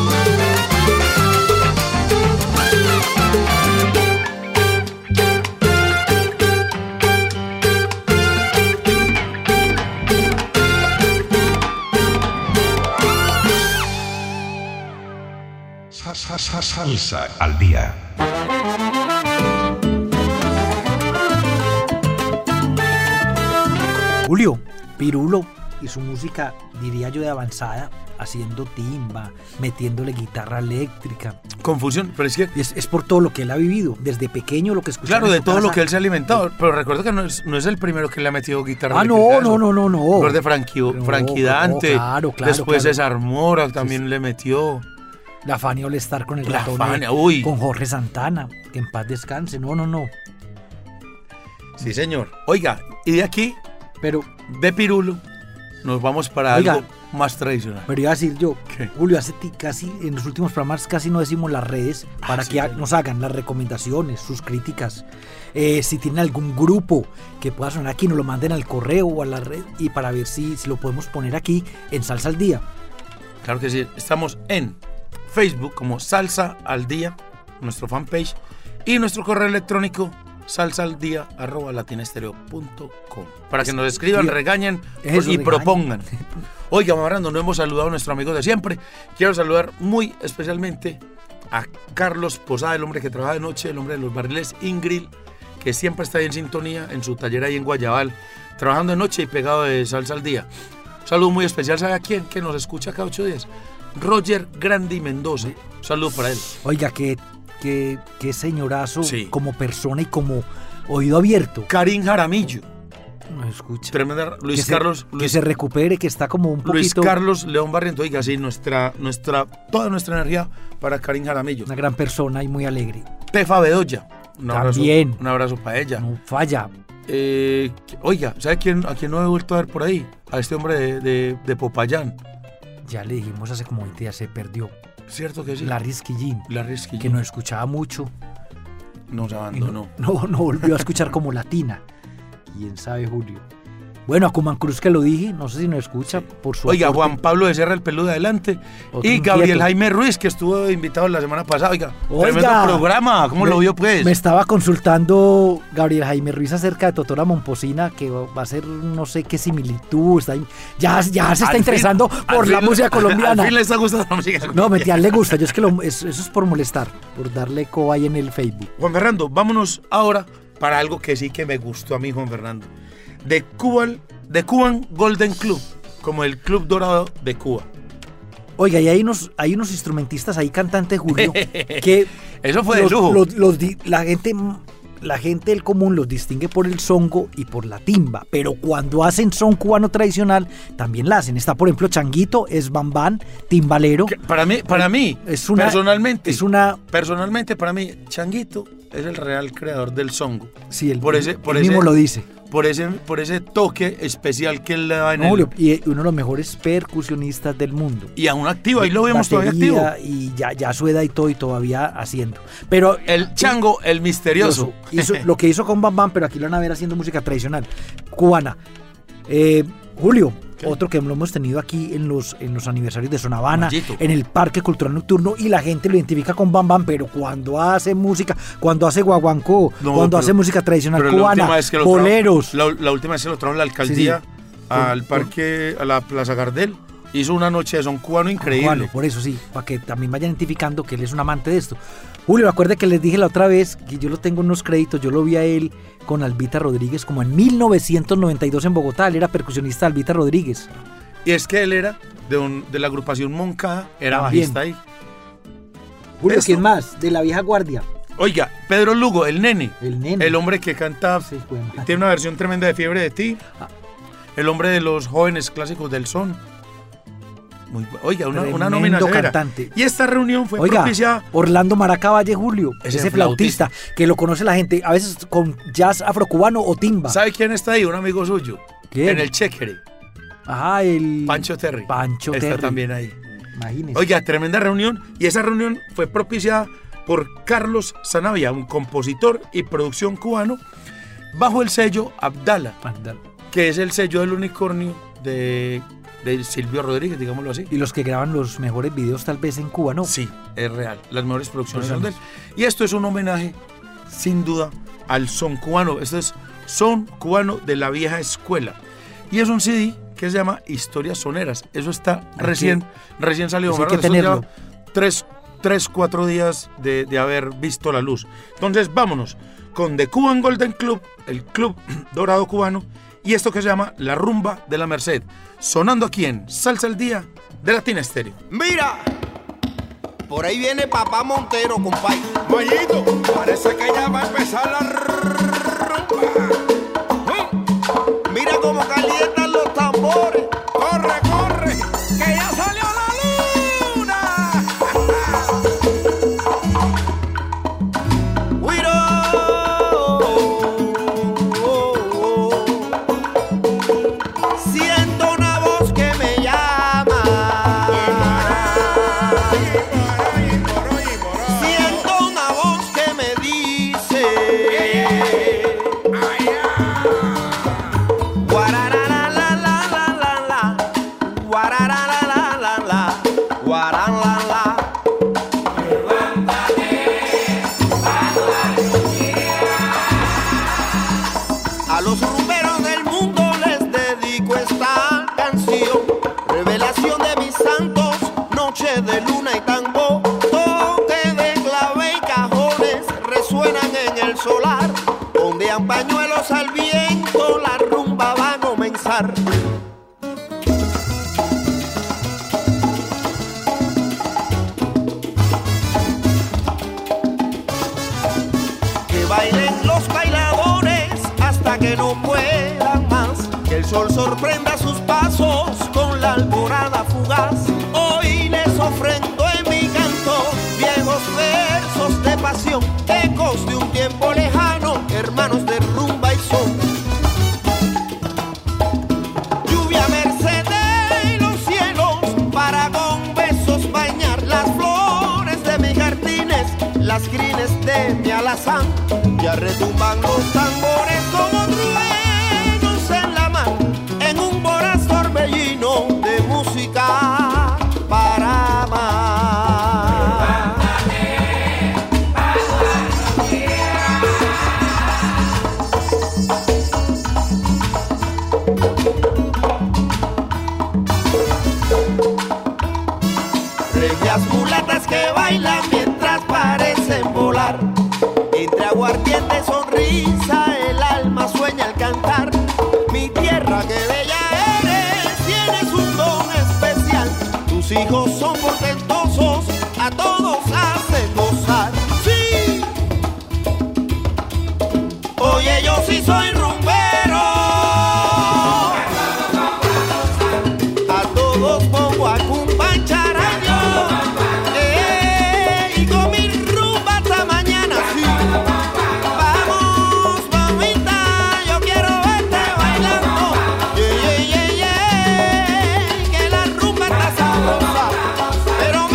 Sa- sa- sa- Salsa al día. Julio, Pirulo y su música, diría yo, de avanzada, haciendo timba, metiéndole guitarra eléctrica. Confusión, pero es que... Y es, es por todo lo que él ha vivido, desde pequeño lo que escuchaba. Claro, en de su todo lo casa. que él se ha alimentado. Pero recuerda que no es, no es el primero que le ha metido guitarra Ah, no, eléctrica a eso. no, no, no, no. Recuerda Frankie, No, Frankie no, Dante. claro, claro, Después claro. César Mora también le metió. La Fania All Star con el La ratón, Fania, eh, uy. con Jorge Santana, que en paz descanse. No, no, no. Sí, señor. Oiga, y de aquí, Pero, de Pirulo, nos vamos para Oiga. algo más tradicional. pero iba a decir yo, ¿Qué? Julio, hace ti- casi en los últimos programas casi no decimos las redes para Ah, sí, que ha- señor. nos hagan las recomendaciones, sus críticas. Eh, si tienen algún grupo que pueda sonar aquí, nos lo manden al correo o a la red y para ver si, si lo podemos poner aquí en Salsa al Día. Claro que sí. Estamos en Facebook como Salsa al Día, nuestro fanpage, y nuestro correo electrónico salsaaldía arroba latinastereo punto com, para que nos escriban, Escriba. regañen Eso, y regañen. propongan. Oiga, Mamarrando, no hemos saludado a nuestro amigo de siempre. Quiero saludar muy especialmente a Carlos Posada, el hombre que trabaja de noche, el hombre de los barriles Ingrid, que siempre está ahí en sintonía en su taller ahí en Guayabal, trabajando de noche y pegado de Salsa al Día. Un saludo muy especial, ¿sabe a quién? Que nos escucha cada ocho días. Roger Grandi Mendoza. Un saludo para él. Oiga, qué, qué, qué señorazo Sí. como persona y como oído abierto. Karim Jaramillo. No escucha. Tremenda. Luis que se- Carlos. que Luis, se recupere, que está como un Luis poquito... Carlos León Barriento. Oiga, sí, nuestra, nuestra, toda nuestra energía para Karim Jaramillo. Una gran persona y muy alegre. Tefa Bedoya. Un abrazo, También. un abrazo para ella. No falla. Eh, oiga, ¿sabe quién, a quién no he vuelto a ver por ahí? A este hombre de, de, de Popayán. Ya le dijimos hace como veinte días, se perdió. ¿Cierto que sí? Larry Esquillín, Larry Esquillín. que nos escuchaba mucho. Nos y abandonó. no, no, no volvió a escuchar como latina. Quién sabe, Julio. Bueno, a Cuman Cruz que lo dije, no sé si nos escucha por su Oiga, aporte. Juan Pablo de Serra, el peludo de adelante. Otro Y Gabriel inquieto. Jaime Ruiz, que estuvo invitado la semana pasada. Oiga, Oiga, tremendo programa. ¿Cómo me- lo vio, pues? Me estaba consultando Gabriel Jaime Ruiz acerca de Totora Momposina, que va a ser no sé qué similitud. Está, ya, ya se está Al interesando fin- por al la fin- música colombiana. Al fin le está gustando la música No, colombiana. mentira, le gusta. Yo es que lo- es- eso es por molestar, por darle eco ahí en el Facebook. Juan Fernando, vámonos ahora para algo que sí que me gustó a mí, Juan Fernando. De Cuban, de Cuban Golden Club, como el Club Dorado de Cuba. Oiga, y hay unos, hay unos instrumentistas ahí, cantantes, Julio, que Eso fue de los- lujo. los- los di- la gente, la gente del común los distingue por el songo y por la timba, pero cuando hacen son cubano tradicional, también la hacen. Está, por ejemplo, Changuito, es bambán, timbalero. Que Para mí, para mí, Es una- personalmente, Es una, personalmente para mí, Changuito es el real creador del songo. sí, el, Por ese- por él ese- mismo lo dice. Por ese, por ese toque especial que él le da en No, el... Julio, y uno de los mejores percusionistas del mundo. Y aún activo, ahí lo vemos todavía activo. Batería y ya, ya su edad y todo y todavía haciendo. Pero El chango, el misterioso. Hizo lo que hizo con Bam Bam, pero aquí lo van a ver haciendo música tradicional cubana. Eh, Julio, ¿Qué? otro que lo hemos tenido aquí en los, en los aniversarios de Zona Habana, Mallito. en el Parque Cultural Nocturno, y la gente lo identifica con Bam Bam, pero cuando hace música, cuando hace guaguancó, No, cuando pero- hace música tradicional Pero la cubana, última vez que lo trajo- boleros. la, la última vez que lo trajo la alcaldía Sí, sí. al Por- parque, a la Plaza Gardel, hizo una noche de son cubano increíble. Cubano, por eso sí, para que también vayan identificando que él es un amante de esto. Julio, acuerde que les dije la otra vez que yo lo tengo en unos créditos, yo lo vi a él con Albita Rodríguez como en mil novecientos noventa y dos en Bogotá, él era percusionista de Albita Rodríguez. Y es que él era de, un- de la agrupación Moncada, era También. bajista ahí. Julio, Esto- ¿quién más? De la vieja guardia. Oiga, Pedro Lugo, el nene, El nene. el hombre que canta, Sí, fue madre. tiene una versión tremenda de Fiebre de Ti, Ah. el hombre de los jóvenes clásicos del son. Muy bu- Oiga, una, una Tremendo nómina severa. cantante. Y esta reunión fue Oiga, propiciada. Orlando Maraca Valle, Julio, Ese ese flautista, que lo conoce la gente, a veces con jazz afrocubano o timba. ¿Sabe quién está ahí? Un amigo suyo. ¿Quién? En el Chequere. Ajá, el... Pancho Terry. Pancho está Terry. también ahí. Imagínese. Oiga, tremenda reunión. Y esa reunión fue propiciada por Carlos Sanavia, un compositor y producción cubano, bajo el sello Abdala, Anda. que es el sello del unicornio de, de Silvio Rodríguez, digámoslo así. Y los que graban los mejores videos tal vez en Cuba, ¿no? Sí, es real. Las mejores producciones son de él. Y esto es un homenaje, sin duda, al son cubano. Esto es son cubano de la vieja escuela. Y es un C D que se llama Historias Soneras. Eso está recién, recién salido. Eso hay ¿verdad? que Eso tenerlo. lleva tres, tres, cuatro días de, de haber visto la luz. Entonces, vámonos con The Cuban Golden Club, el club dorado cubano, y esto que se llama La Rumba de la Merced. Sonando aquí en Salsa al Día de Latina Estéreo. Mira, por ahí viene Papá Montero, compay. Mayito, parece que ya va a empezar la rumba. Mm. Mira cómo calientan los tambores. Corre, corre, que ya salió la luna. Guiro. Siento una voz que me llama. Siento una voz que me dice. Guarara la la la la la. Guarara la la la la. Guaran la la. A los rumberos del mundo les dedico esta canción. Revelación de mis santos, noche de luna y tango. Toque de clave y cajones resuenan en el solar. Ondean pañuelos al viento, la rumba va a comenzar. Que bailen los bailadores hasta que no puedan más. Que el sol sorprenda sus pasos con la alborada fugaz. Hoy les ofrendo en mi canto viejos versos de pasión, ecos de un tiempo lejano, hermanos de rumba y son. Lluvia merced de los cielos para con besos bañar las flores de mis jardines, las crines de mi alazán. Ya retumban los tambores como truenos en la mar, en un voraz torbellino de música para amar. Regias mulatas que bailan mientras parecen volar. Entre aguardiente, sonrisa, el alma sueña al cantar. Mi tierra, que bella eres, tienes un don especial. Tus hijos son portentosos, a todos hacen gozar. ¡Sí! Oye, yo sí soy rumbero. A todos pongo a cumpanchar, ay Dios. Eh, y con mi rumba hasta mañana, sí. Vamos, mamita, yo quiero verte bailando. Yeah, yeah, yeah, yeah, que la rumba está sabrosa. Pero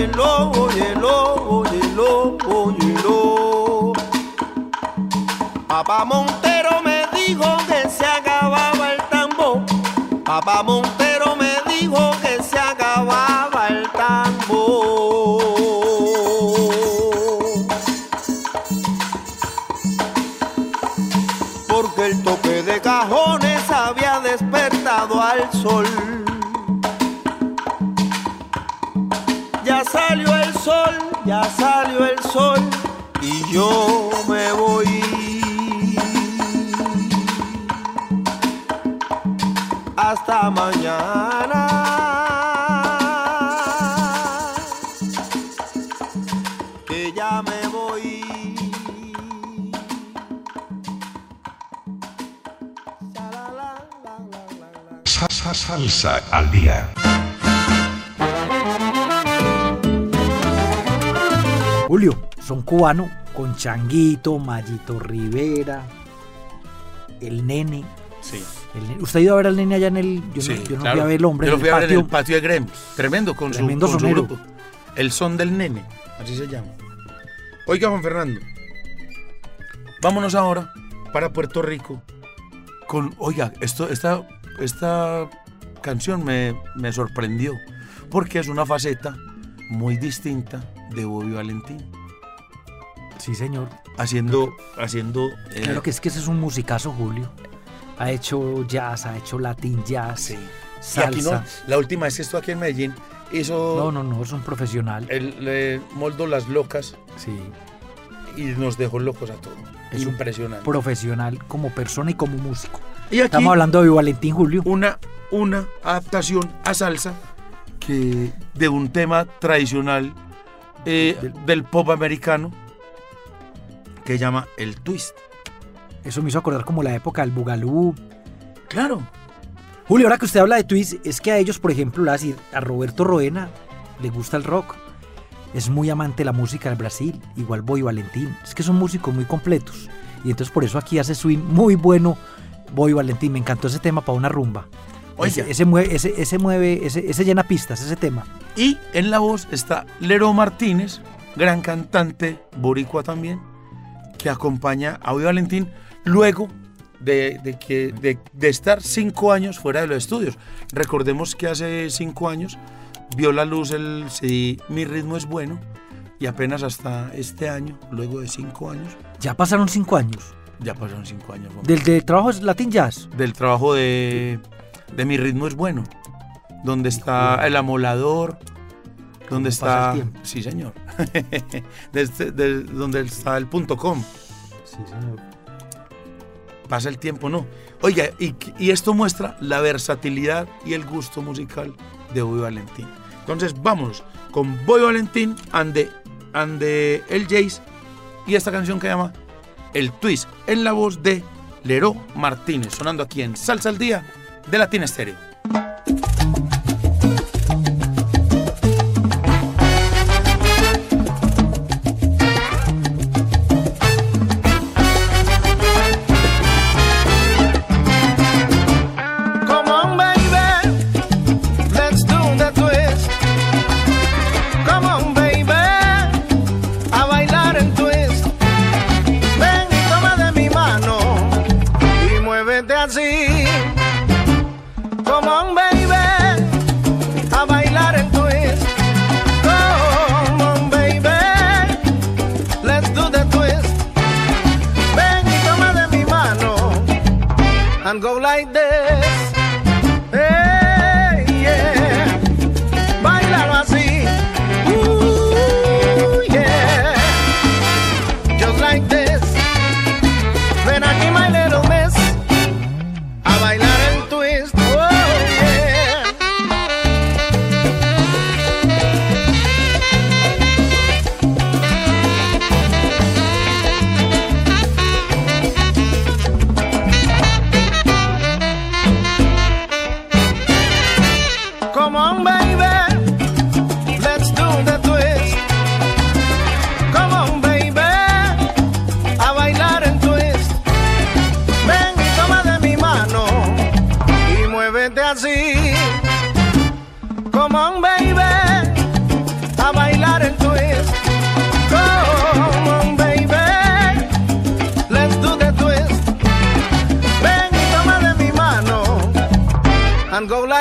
óyelo, óyelo, óyelo, óyelo. Papá Montero me dijo que se acababa el tambor. Papá Montero me dijo que se acababa el tambor. Porque el toque de cajones había despertado al sol. Ya salió el sol, ya salió el sol y yo me voy. Hasta mañana. Que ya me voy. Sa- sa- Salsa al día. Julio, son cubano con Changuito, Mayito Rivera, el Nene. Sí. El Nene. ¿Usted ha ido a ver al Nene allá en el...? Yo Sí, no, yo no claro. fui a ver el hombre Yo en lo fui el a ver patio. en el patio de Grem. Tremendo con, Tremendo su, con su sonero. grupo. El son del Nene, así se llama. Oiga, Juan Fernando, vámonos ahora para Puerto Rico con... Oiga, esto, esta, esta canción me, me sorprendió porque es una faceta muy distinta de Bobby Valentín. Sí, señor. Haciendo... haciendo eh, Claro que es que ese es un musicazo, Julio. Ha hecho jazz, ha hecho latin jazz, sí. Y salsa. aquí no, la última vez que estuvo aquí en Medellín hizo... No, no, no, es un profesional. El, le moldó Las Locas Sí. y nos dejó locos a todos. Es un impresionante. Profesional como persona y como músico. Y aquí Estamos hablando de Valentín, Julio. una, una adaptación a salsa que de un tema tradicional eh, Del- del pop americano que llama el twist. Eso me hizo acordar como la época del Bugalú. Claro. Julio, ahora que usted habla de twist, es que a ellos, por ejemplo, le voy a decir, a Roberto Roena le gusta el rock. Es muy amante de la música del Brasil, igual Bobby Valentín. Es que son músicos muy completos. Y entonces por eso aquí hace swing muy bueno Bobby Valentín. Me encantó ese tema para una rumba. Oiga. Ese, ese mueve, ese, ese mueve, ese, ese llena pistas, ese tema. Y en la voz está Lero Martínez, gran cantante boricua también, que acompaña a Bobby Valentín luego de, de, que, de, de estar cinco años fuera de los estudios. Recordemos que hace cinco años vio la luz el C D Mi Ritmo es Bueno y apenas hasta este año, luego de cinco años, Ya pasaron cinco años. ya pasaron cinco años. Juan. Del, del trabajo es Latin Jazz. Del trabajo de, de Mi Ritmo es Bueno, donde está el amolador, donde ¿Cómo pasa está... el tiempo? Sí, señor. Desde, de- donde está el punto com. Sí, señor. Pasa el tiempo, no. Oiga, y, y esto muestra la versatilidad y el gusto musical de Bobby Valentín. Entonces, vámonos con Bobby Valentín and the, and the El Jays y esta canción que llama El Twist, en la voz de Lero Martínez, sonando aquí en Salsa al Día de Latin Stereo. Come on, baby, let's do the twist. Come on, baby, a bailar el twist. Ven y toma de mi mano y muévete así. Come on, baby, a bailar el twist. Come on, baby, let's do the twist. Ven y toma de mi mano and go like this. Hey, yeah. Báilalo así. Ooh, yeah. Just like this. Ven aquí, my little miss. A bailar el twist. Oh, yeah.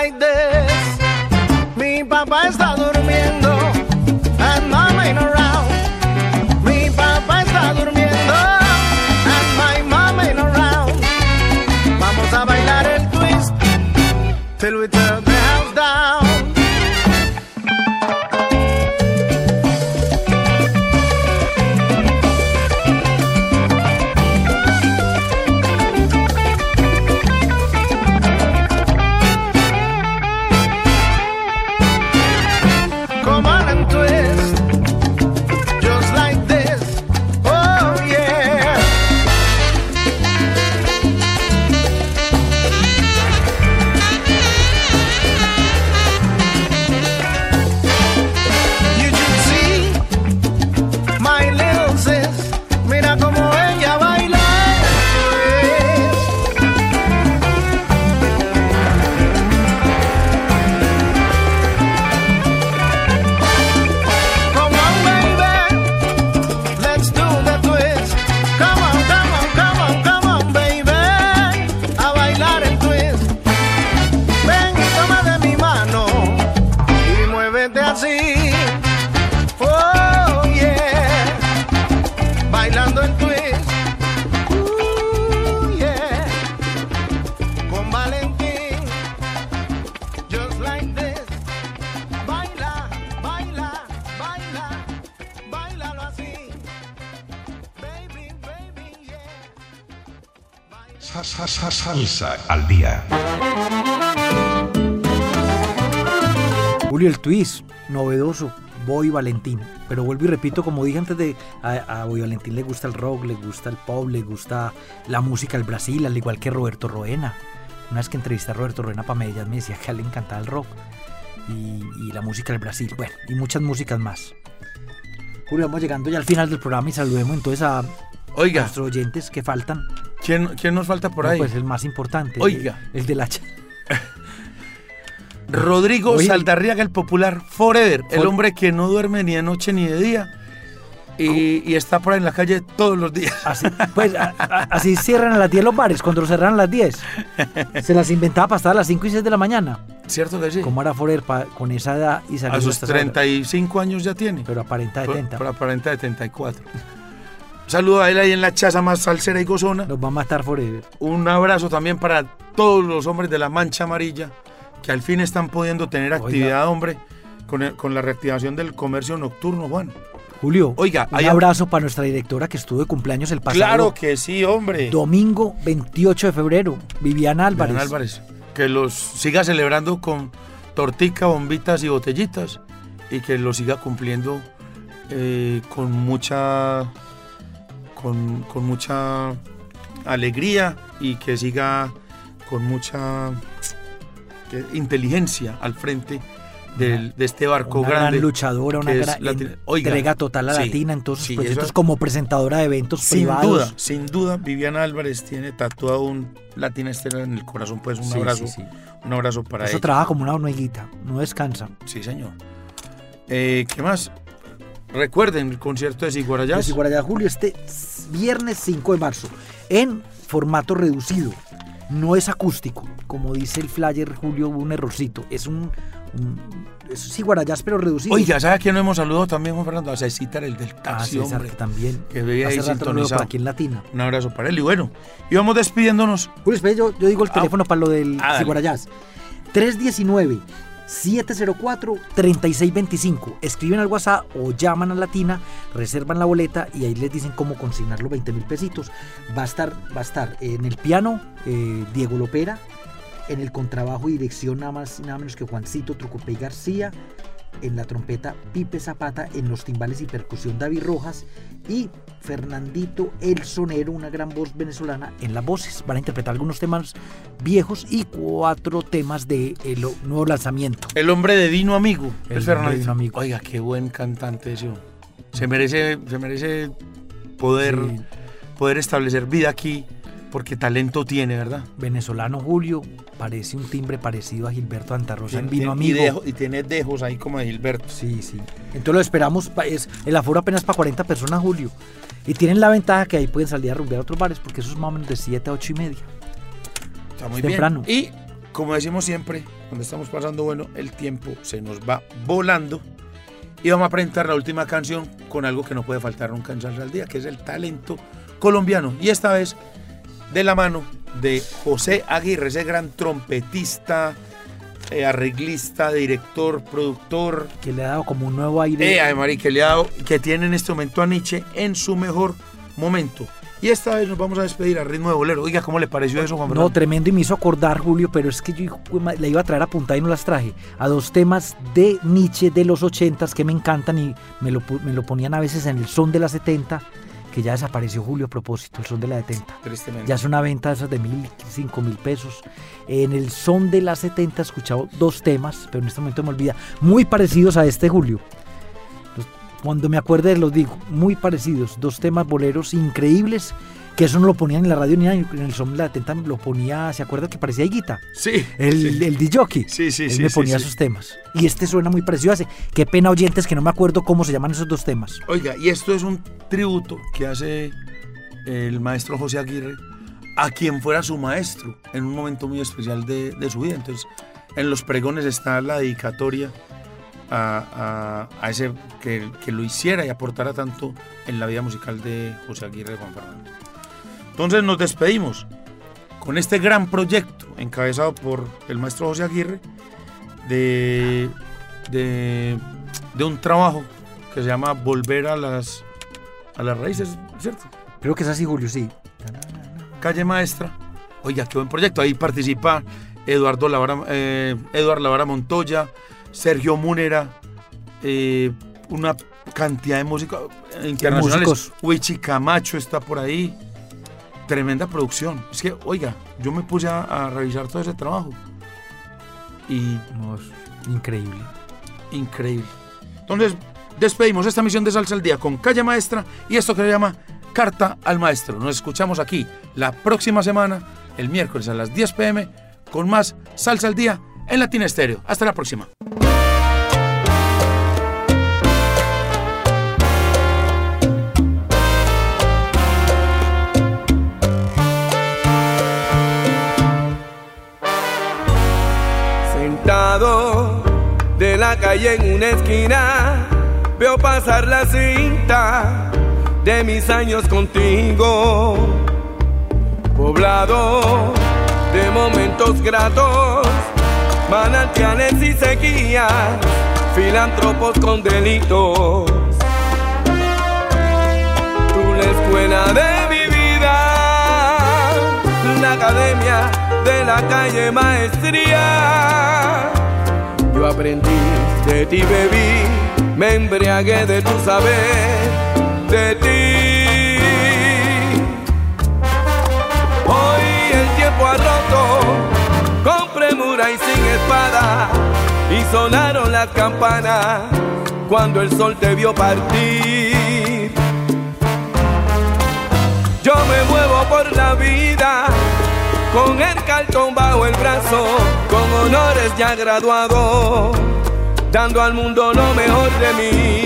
like this. Mi papá está durmiendo and mama ain't around. Mi papá está durmiendo and my mama ain't around. Vamos a bailar el twist till we turn the house down. Come on and twist, just like this. Oh yeah. You should see my little sis. Mira como ella baila el twist. Come on, baby, let's do the twist. Come on, come on, come on, come on, baby, a bailar el twist. Ven y toma de mi mano y muévete así. Oh, yeah, bailando el twist. Ooh, yeah, con Valentín, just like this. Baila, baila, baila, bailalo así. Baby, baby, yeah. Sa- sa- sa- Salsa al día. Julio, el twist, novedoso, Boy Valentín. Pero vuelvo y repito, como dije antes, de a, a Boy Valentín le gusta el rock, le gusta el pop, le gusta la música del Brasil, al igual que Roberto Roena. Una vez que entrevisté a Roberto Roena para Medellín, me decía que a él le encantaba el rock y, y la música del Brasil, bueno, y muchas músicas más. Julio, vamos llegando ya al final del programa y saludemos entonces a Oiga, nuestros oyentes que faltan. ¿quién, quién nos falta por No, ahí? pues el más importante, Oiga. el, el de la... ch- Rodrigo Oye. Saldarriaga, el popular Forever, el For- hombre que no duerme ni de noche ni de día y, y está por ahí en la calle todos los días. Así, pues a- a- así cierran a las diez los bares, cuando los cerran a las diez. Se las inventaba para estar a las cinco y seis de la mañana. ¿Cierto que sí? ¿Cómo era Forer pa- con esa edad y salir A sus hasta esa hora? treinta y cinco años ya tiene. Pero aparenta Por- setenta. por aparenta setenta y cuatro. Saludo a él ahí en la chaza más salsera y gozona. Nos va a matar Forever. Un abrazo también para todos los hombres de la Mancha Amarilla que al fin están pudiendo tener Oiga. actividad, hombre, con, el- con la reactivación del comercio nocturno, Juan. Julio, Oiga, un hay- abrazo para nuestra directora que estuvo de cumpleaños el pasado Claro que sí, hombre. domingo veintiocho de febrero, Viviana Álvarez. Viviana Álvarez. Que los siga celebrando con tortica, bombitas y botellitas y que lo siga cumpliendo eh, con mucha con, con mucha alegría y que siga con mucha que- inteligencia al frente del- de este barco Una grande. gran luchadora, una que es gran Latina. Oiga, entrega total a sí, Latina en todos sus sí, proyectos eso- como presentadora de eventos Sin privados. duda, sin duda, Viviana Álvarez tiene tatuado un Latina Estela en el corazón, pues un Sí, abrazo, sí, sí. un abrazo para Eso ella. trabaja como una hormiguita, no descansa. Sí, señor. Eh, ¿Qué más? Recuerden el concierto de Siguarayás. Pues Iguarayá, Julio, este viernes cinco de marzo, en formato reducido. No es acústico, como dice el flyer, Julio, hubo un errorcito. Es un, un es Siguarayás, pero reducido. Oiga, ¿sabes a quién no hemos saludado también, Juan Fernando? A Cecitar, el del ah, taxi, César, hombre. que también. Que veía ahí Hace rato no lo veo por sintonizado. aquí en Latina. Un abrazo para él. Y bueno, íbamos despidiéndonos. Julio, espera, yo, yo digo el Ah, teléfono para lo del ah, dale. Siguarayás. tres uno nueve, siete cero cuatro, tres seis dos cinco. Escriben al WhatsApp o llaman a Latina, reservan la boleta y ahí les dicen cómo consignar los veinte mil pesitos. Va a estar, va a estar en el piano eh, Diego Lopera, en el contrabajo y dirección nada más y nada menos que Juancito Trucopey García, en la trompeta Pipe Zapata, en los timbales y percusión David Rojas y Fernandito el Sonero, una gran voz venezolana, en las voces. Van a interpretar algunos temas viejos y cuatro temas de el nuevo lanzamiento. El hombre de Dino Amigo. El es hombre de Fernandito. Dino Amigo. Oiga, qué buen cantante ese. hombre. Se merece, se merece poder, Sí. poder establecer vida aquí, porque talento tiene, ¿verdad? Venezolano Julio, parece un timbre parecido a Gilberto Antarrosa en Tiene- Vino y, Amigo. dejo- y tiene dejos ahí como de Gilberto. Sí, sí. Entonces lo esperamos. pa- Es, el aforo apenas para cuarenta personas, Julio. Y tienen la ventaja que ahí pueden salir a rumbear a otros bares, porque eso es más o menos de siete a ocho y media. Está muy Es temprano. bien. Y, como decimos siempre, cuando estamos pasando bueno, el tiempo se nos va volando. Y vamos a presentar la última canción con algo que no puede faltar nunca en Salsa al Día, que es el talento colombiano. Y esta vez de la mano de José Aguirre, ese gran trompetista, eh, arreglista, director, productor. Que le ha dado como un nuevo aire. Eh, María, que le ha dado, que tiene en este momento a Nietzsche en su mejor momento. Y esta vez nos vamos a despedir a ritmo de bolero. Oiga, ¿cómo le pareció eso, Juan Fernando? No, tremendo, y me hizo acordar, Julio, pero es que yo hijo, la iba a traer apuntada y no las traje. A dos temas de Nietzsche de los ochentas que me encantan y me lo, me lo ponían a veces en el son de la setenta, que ya desapareció, Julio, a propósito, el son de la setenta. Tristemente. Ya es una venta de esas de mil, cinco mil pesos. En el son de la setenta he escuchado dos temas, pero en este momento me olvida, muy parecidos a este, Julio. Cuando me acuerde los digo, muy parecidos, dos temas boleros increíbles, que eso no lo ponían en la radio ni en el son de la setenta, lo ponía, ¿se acuerda que parecía Higuita? Sí. El, sí. el D-Jockey. Sí, sí, Él sí. me ponía sí, esos sí. temas. Y este suena muy parecido a ese. Qué pena, oyentes, que no me acuerdo cómo se llaman esos dos temas. Oiga, y esto es un tributo que hace el maestro José Aguirre a quien fuera su maestro en un momento muy especial de, de su vida. Entonces, en los pregones está la dedicatoria a, a, a ese que, que lo hiciera y aportara tanto en la vida musical de José Aguirre de Juan Fernando. Entonces nos despedimos con este gran proyecto encabezado por el maestro José Aguirre de, de, de un trabajo que se llama Volver a las, a las raíces, ¿cierto? Creo que es así, Julio, sí. Calle Maestra. Oiga, qué buen proyecto. Ahí participa Eduardo Lavara, eh, Eduardo Lavara Montoya, Sergio Múnera, eh, una cantidad de músicos internacionales. Músicos. Huichi Camacho está por ahí. Tremenda producción. Es que, oiga, yo me puse a, a revisar todo ese trabajo. Y No, es increíble. increíble. Entonces, despedimos esta misión de Salsa al Día con Calle Maestra y esto que se llama Carta al Maestro. Nos escuchamos aquí la próxima semana, el miércoles a las diez pe eme, con más Salsa al Día en Latina Estéreo. Hasta la próxima. Sentado de la calle en una esquina, veo pasar la cinta de mis años contigo, poblado de momentos gratos, manantiales y sequías, filántropos con delitos. Tú la escuela de mi vida, la academia de la calle Maestría. Yo aprendí de ti, bebí, me embriagué de tu saber, de ti. Hoy el tiempo ha roto, con premura y sin espada, y sonaron las campanas cuando el sol te vio partir. Yo me muevo por la vida con el cartón bajo el brazo, con honores ya graduado, dando al mundo lo mejor de mí.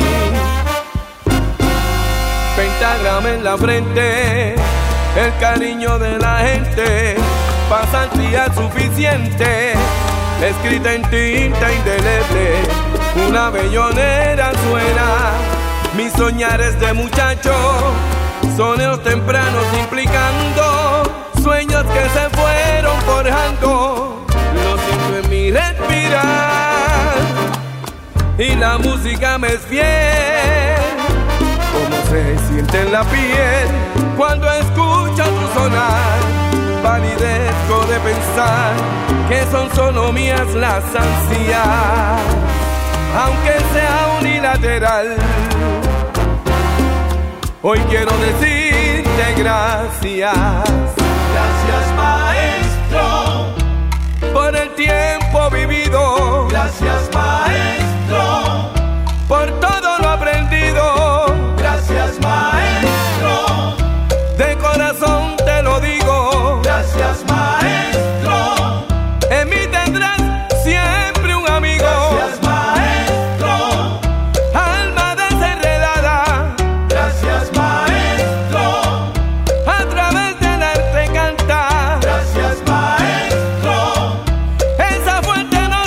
Pentagrama en la frente, el cariño de la gente, pasantía suficiente, escrita en tinta indeleble, una bellonera suena, mis soñares de muchacho, soneos tempranos implicando sueños que se fueron forjando, lo siento en mi respirar, y la música me es fiel, como se siente en la piel cuando escucho tu sonar, palidezco de pensar que son solo mías las ansias, aunque sea unilateral. Hoy quiero decirte gracias. Gracias, maestro, por el tiempo vivido. Gracias, maestro, por todo lo aprendido. Gracias, maestro, de corazón te lo digo. Gracias, maestro, en mí tendrás siempre un amigo. Gracias, maestro, alma desenredada. Gracias, maestro, a través del arte canta. Gracias, maestro, esa fuente no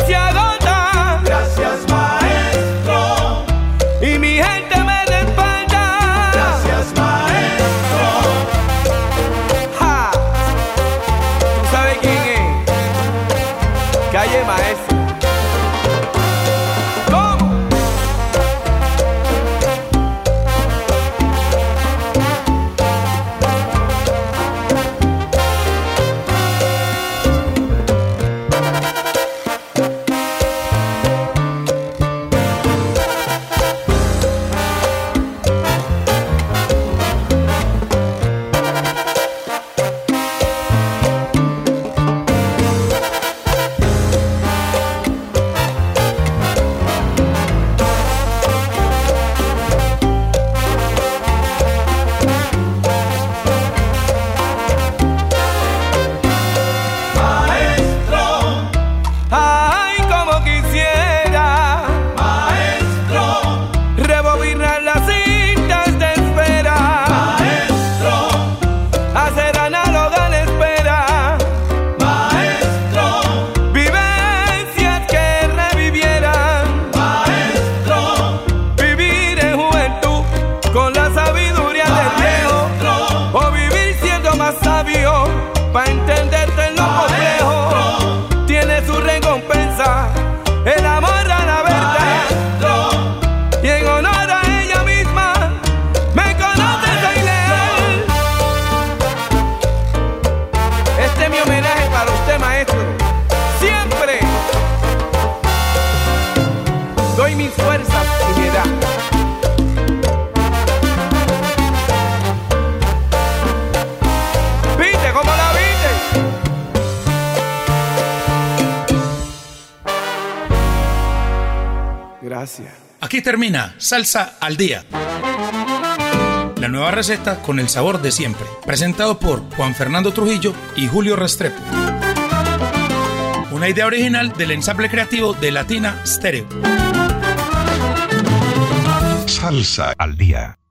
Gracias. Aquí termina Salsa al Día. La nueva receta con el sabor de siempre. Presentado por Juan Fernando Trujillo y Julio Restrepo. Una idea original del ensamble creativo de Latina Stereo. Salsa al Día.